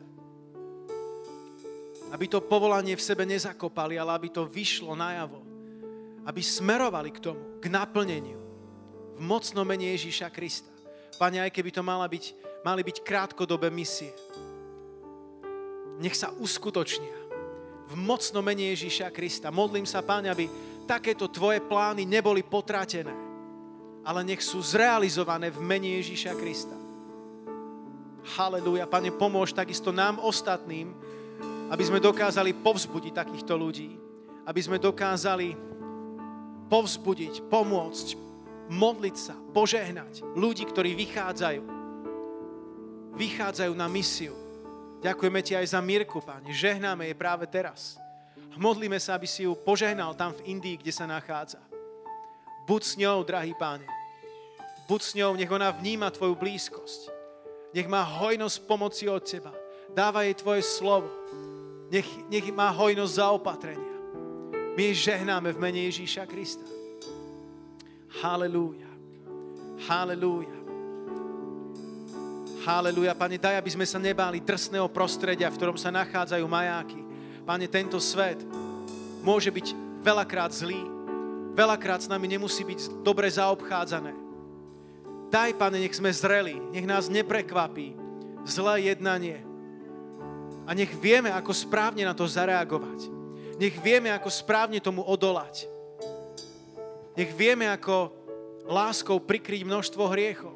A: Aby to povolanie v sebe nezakopali, ale aby to vyšlo najavo. Aby smerovali k tomu, k naplneniu. V mocnom mene Ježíša Krista. Pane, aj keby to mala byť, mali byť krátkodobé misie. Nech sa uskutočnia. V mocnom mene Ježíša Krista. Modlím sa, Pane, aby takéto Tvoje plány neboli potratené, ale nech sú zrealizované v mene Ježíša Krista. Halelúja. Pane, pomôž takisto nám ostatným, aby sme dokázali povzbudiť takýchto ľudí. Aby sme dokázali povzbudiť, pomôcť, modliť sa, požehnať ľudí, ktorí vychádzajú. Vychádzajú na misiu. Ďakujeme Ti aj za Mirku, Pane. Žehnáme jej práve teraz. Modlíme sa, aby si ju požehnal tam v Indii, kde sa nachádza. Buď s ňou, drahý Pane. Buď s ňou, nech ona vníma Tvoju blízkosť. Nech má hojnosť pomoci od Teba. Dávaj jej Tvoje slovo. Nech, nech má hojnosť zaopatrenia. My jej žehnáme v mene Ježíša Krista. Halelúja. Halelúja. Halelúja. Pane, daj, aby sme sa nebáli drsného prostredia, v ktorom sa nachádzajú majáky. Pane, tento svet môže byť veľakrát zlý. Veľakrát s nami nemusí byť dobre zaobchádzané. Daj, Pane, nech sme zreli. Nech nás neprekvapí zlé jednanie. A nech vieme, ako správne na to zareagovať. Nech vieme, ako správne tomu odolať. Nech vieme, ako láskou prikryť množstvo hriechov.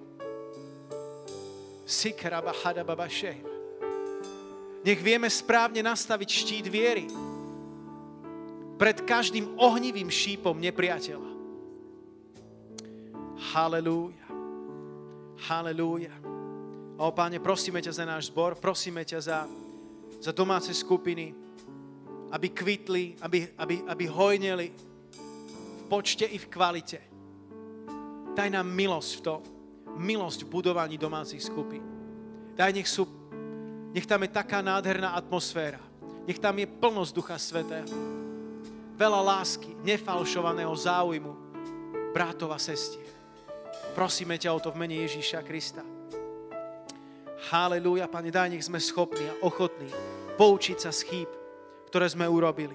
A: Nech vieme správne nastaviť štít viery pred každým ohnivým šípom nepriateľa. Halelúja. Halelúja. O Páne, prosíme ťa za náš zbor, prosíme ťa za za domáce skupiny, aby kvitli, aby, aby, aby hojneli v počte i v kvalite. Daj nám milosť v tom, milosť v budovaní domácich skupín. Daj, nech, sú, nech tam je taká nádherná atmosféra. Nech tam je plnosť Ducha Svätého. Veľa lásky, nefalšovaného záujmu bratov a sestier. Prosíme ťa o to v mene Ježíša Krista. Halelúja, Pane, daj, nech sme schopní a ochotní poučiť sa z chýb, ktoré sme urobili.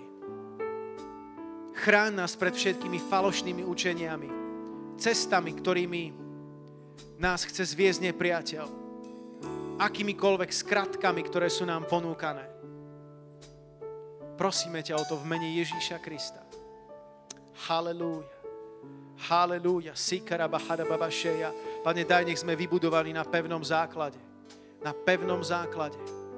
A: Chráň nás pred všetkými falošnými učeniami, cestami, ktorými nás chce zviesť nepriateľ, akýmikoľvek skratkami, ktoré sú nám ponúkané. Prosíme ťa o to v mene Ježíša Krista. Halelúja. Halelúja. Sikarabahadababašeja. Pane, daj, nech sme vybudovaní na pevnom základe. Na pevnom základe,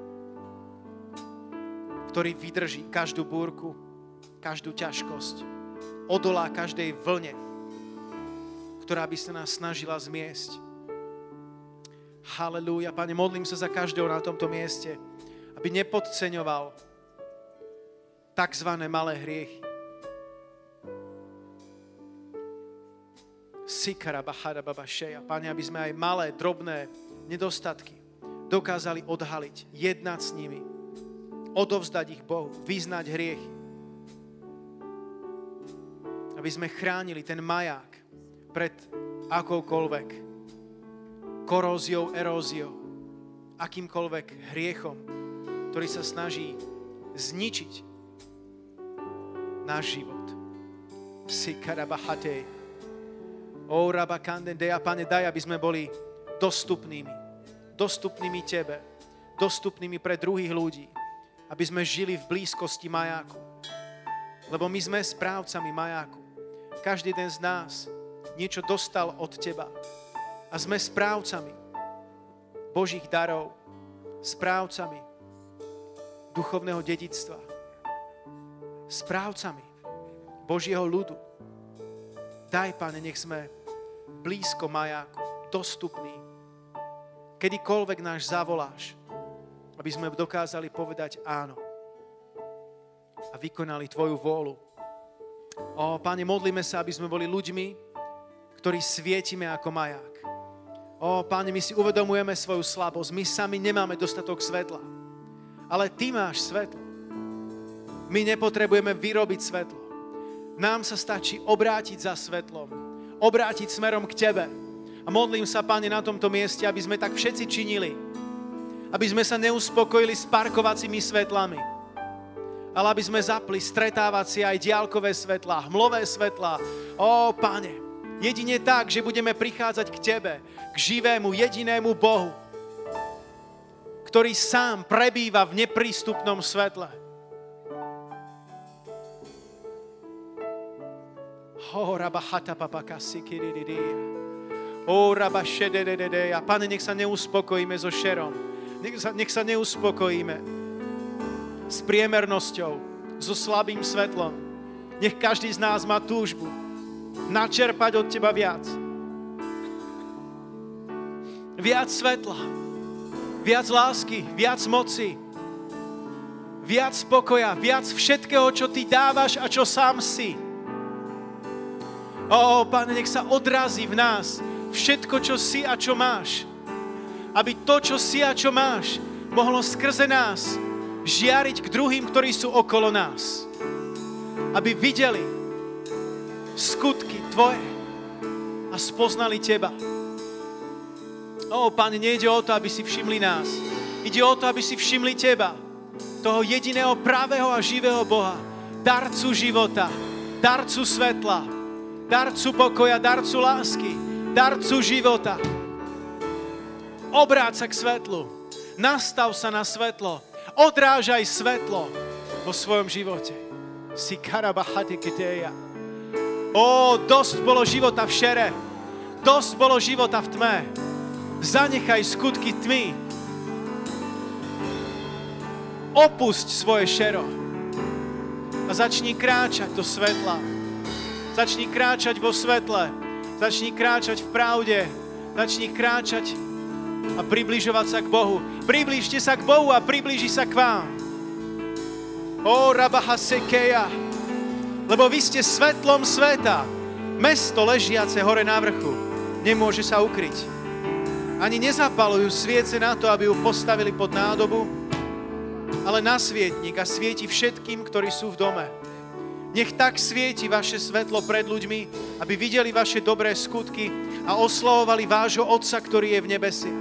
A: ktorý vydrží každú búrku, každú ťažkosť, odolá každej vlne, ktorá by sa nás snažila zmiesť. Halelúja. Pane, modlím sa za každého na tomto mieste, aby nepodceňoval takzvané malé hriechy. Sikarabahadababašeja. Pane, aby sme aj malé, drobné nedostatky dokázali odhaliť, jednať s nimi, odovzdať ich Bohu, vyznať hriechy. Aby sme chránili ten maják pred akoukoľvek koróziou, eróziou, akýmkoľvek hriechom, ktorý sa snaží zničiť náš život. Sikarabahate. O rabakandendea, Pane, daj, aby sme boli dostupnými. dostupnými Tebe, dostupnými pre druhých ľudí, aby sme žili v blízkosti majáku. Lebo my sme správcami majáku. Každý jeden z nás niečo dostal od Teba. A sme správcami Božích darov, správcami duchovného dedičstva, správcami Božieho ľudu. Daj, Pane, nech sme blízko majáku, dostupní. Kedykoľvek náš zavoláš, aby sme dokázali povedať áno a vykonali Tvoju vôľu. Ó, Pane, modlíme sa, aby sme boli ľuďmi, ktorí svietime ako maják. Ó, Pane, my si uvedomujeme svoju slabosť. My sami nemáme dostatok svetla. Ale Ty máš svetlo. My nepotrebujeme vyrobiť svetlo. Nám sa stačí obrátiť za svetlom. Obrátiť smerom k Tebe. A modlím sa, Pane, na tomto mieste, aby sme tak všetci činili. Aby sme sa neuspokojili s parkovacími svetlami. Ale aby sme zapli stretávacie aj diaľkové svetlá, hmlové svetlá. Ó, Pane, jedine tak, že budeme prichádzať k Tebe, k živému, jedinému Bohu, ktorý sám prebýva v neprístupnom svetle. Oh, rabahata papakasi kirididia. Oh, rabashedededea. Pane, nech sa neuspokojíme so šerom. Nech sa, nech sa neuspokojíme s priemernosťou, so slabým svetlom. Nech každý z nás má túžbu načerpať od Teba viac. Viac svetla, viac lásky, viac moci, viac spokoja, viac všetkého, čo Ty dávaš a čo sám si. Ó, Pane, nech sa odrazí v nás všetko, čo si a čo máš. Aby to, čo si a čo máš, mohlo skrze nás žiariť k druhým, ktorí sú okolo nás. Aby videli skutky Tvoje a spoznali Teba. Ó, Pane, nejde o to, aby si všimli nás. Ide o to, aby si všimli Teba. Toho jediného pravého a živého Boha. Darcu života, darcu svetla, darcu pokoja, darcu lásky, darcu života. Obráť sa k svetlu. Nastav sa na svetlo. Odrážaj svetlo vo svojom živote. Si karabahate keteja. Ó, dosť bolo života v šere. Dosť bolo života v tme. Zanechaj skutky tmy. Opusť svoje šero. A začni kráčať do svetla. Začni kráčať vo svetle. Začni kráčať v pravde. Začni kráčať a približovať sa k Bohu. Priblížte sa k Bohu a priblíži sa k vám. Ó, rabahasekeja. Lebo vy ste svetlom sveta. Mesto ležiace hore na vrchu nemôže sa ukryť. Ani nezapalujú sviece na to, aby ju postavili pod nádobu, ale na svietnik a svieti všetkým, ktorí sú v dome. Nech tak svieti vaše svetlo pred ľuďmi, aby videli vaše dobré skutky a oslavovali vášho Otca, ktorý je v nebesiach.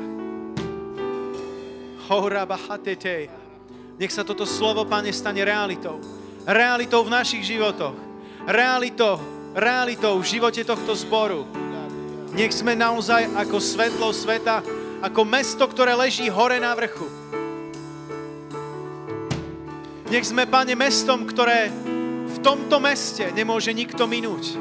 A: Nech sa toto slovo, Pane, stane realitou. Realitou v našich životoch. Realitou, realitou v živote tohto zboru. Nech sme naozaj ako svetlo sveta, ako mesto, ktoré leží hore na vrchu. Nech sme, Pane, mestom, ktoré v tomto meste nemôže nikto minúť.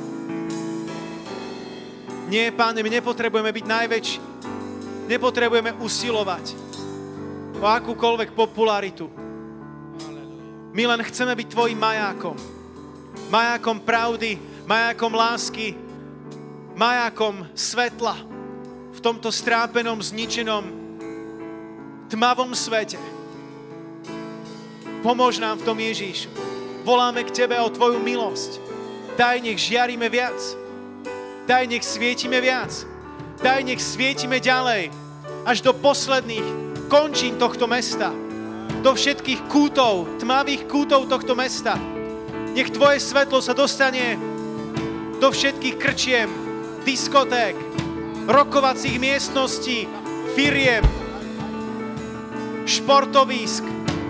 A: Nie, Pane, my nepotrebujeme byť najväčší. Nepotrebujeme usilovať o akúkoľvek popularitu. My len chceme byť Tvojim majákom. Majákom pravdy, majákom lásky, majákom svetla v tomto strápenom, zničenom, tmavom svete. Pomôž nám v tom, Ježíšu. Voláme k Tebe o Tvoju milosť. Daj, nech žiarime viac. Daj, nech svietime viac. Daj, nech svietime ďalej. Až do posledných končín tohto mesta. Do všetkých kútov, tmavých kútov tohto mesta. Nech Tvoje svetlo sa dostane do všetkých krčiem, diskoték, rokovacích miestností, firiem, športovísk.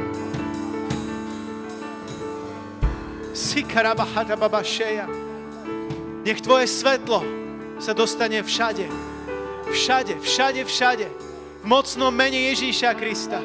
A: Nech Tvoje svetlo sa dostane všade. Všade, všade, všade. V mocnom mene Ježíša Krista.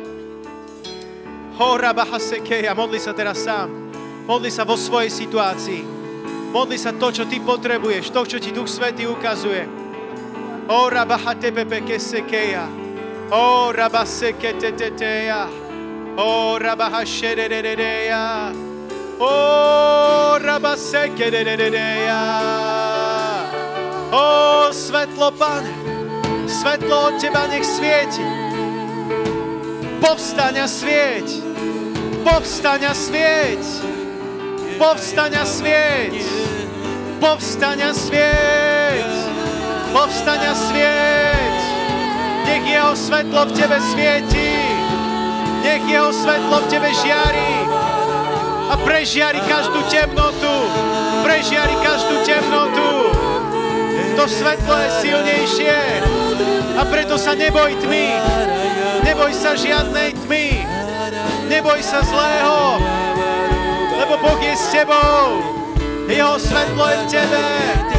A: Modli sa teraz sám. Modli sa vo svojej situácii. Modli sa to, čo ty potrebuješ, to, čo ti Duch Svätý ukazuje. O rabahatepepekesekeja. O rabaseketeteteja. O rabahašedededeja. O rabasekedededeja. O svetlo, Pane. Svetlo od Teba nech svieti. Povstaň a svieť. Povstaň a svieť. Povstaň a svieť. Povstaň a svieť. Povstaň a svieť. Nech Jeho svetlo v Tebe svieti. Nech Jeho svetlo v Tebe žiari. a prežiari každú temnotu. Prežiari každú temnotu. To svetlo je silnejšie a preto sa neboj tmy. Neboj sa žiadnej tmy. Neboj sa zlého, lebo Boh je s tebou. Jeho svetlo je v tebe.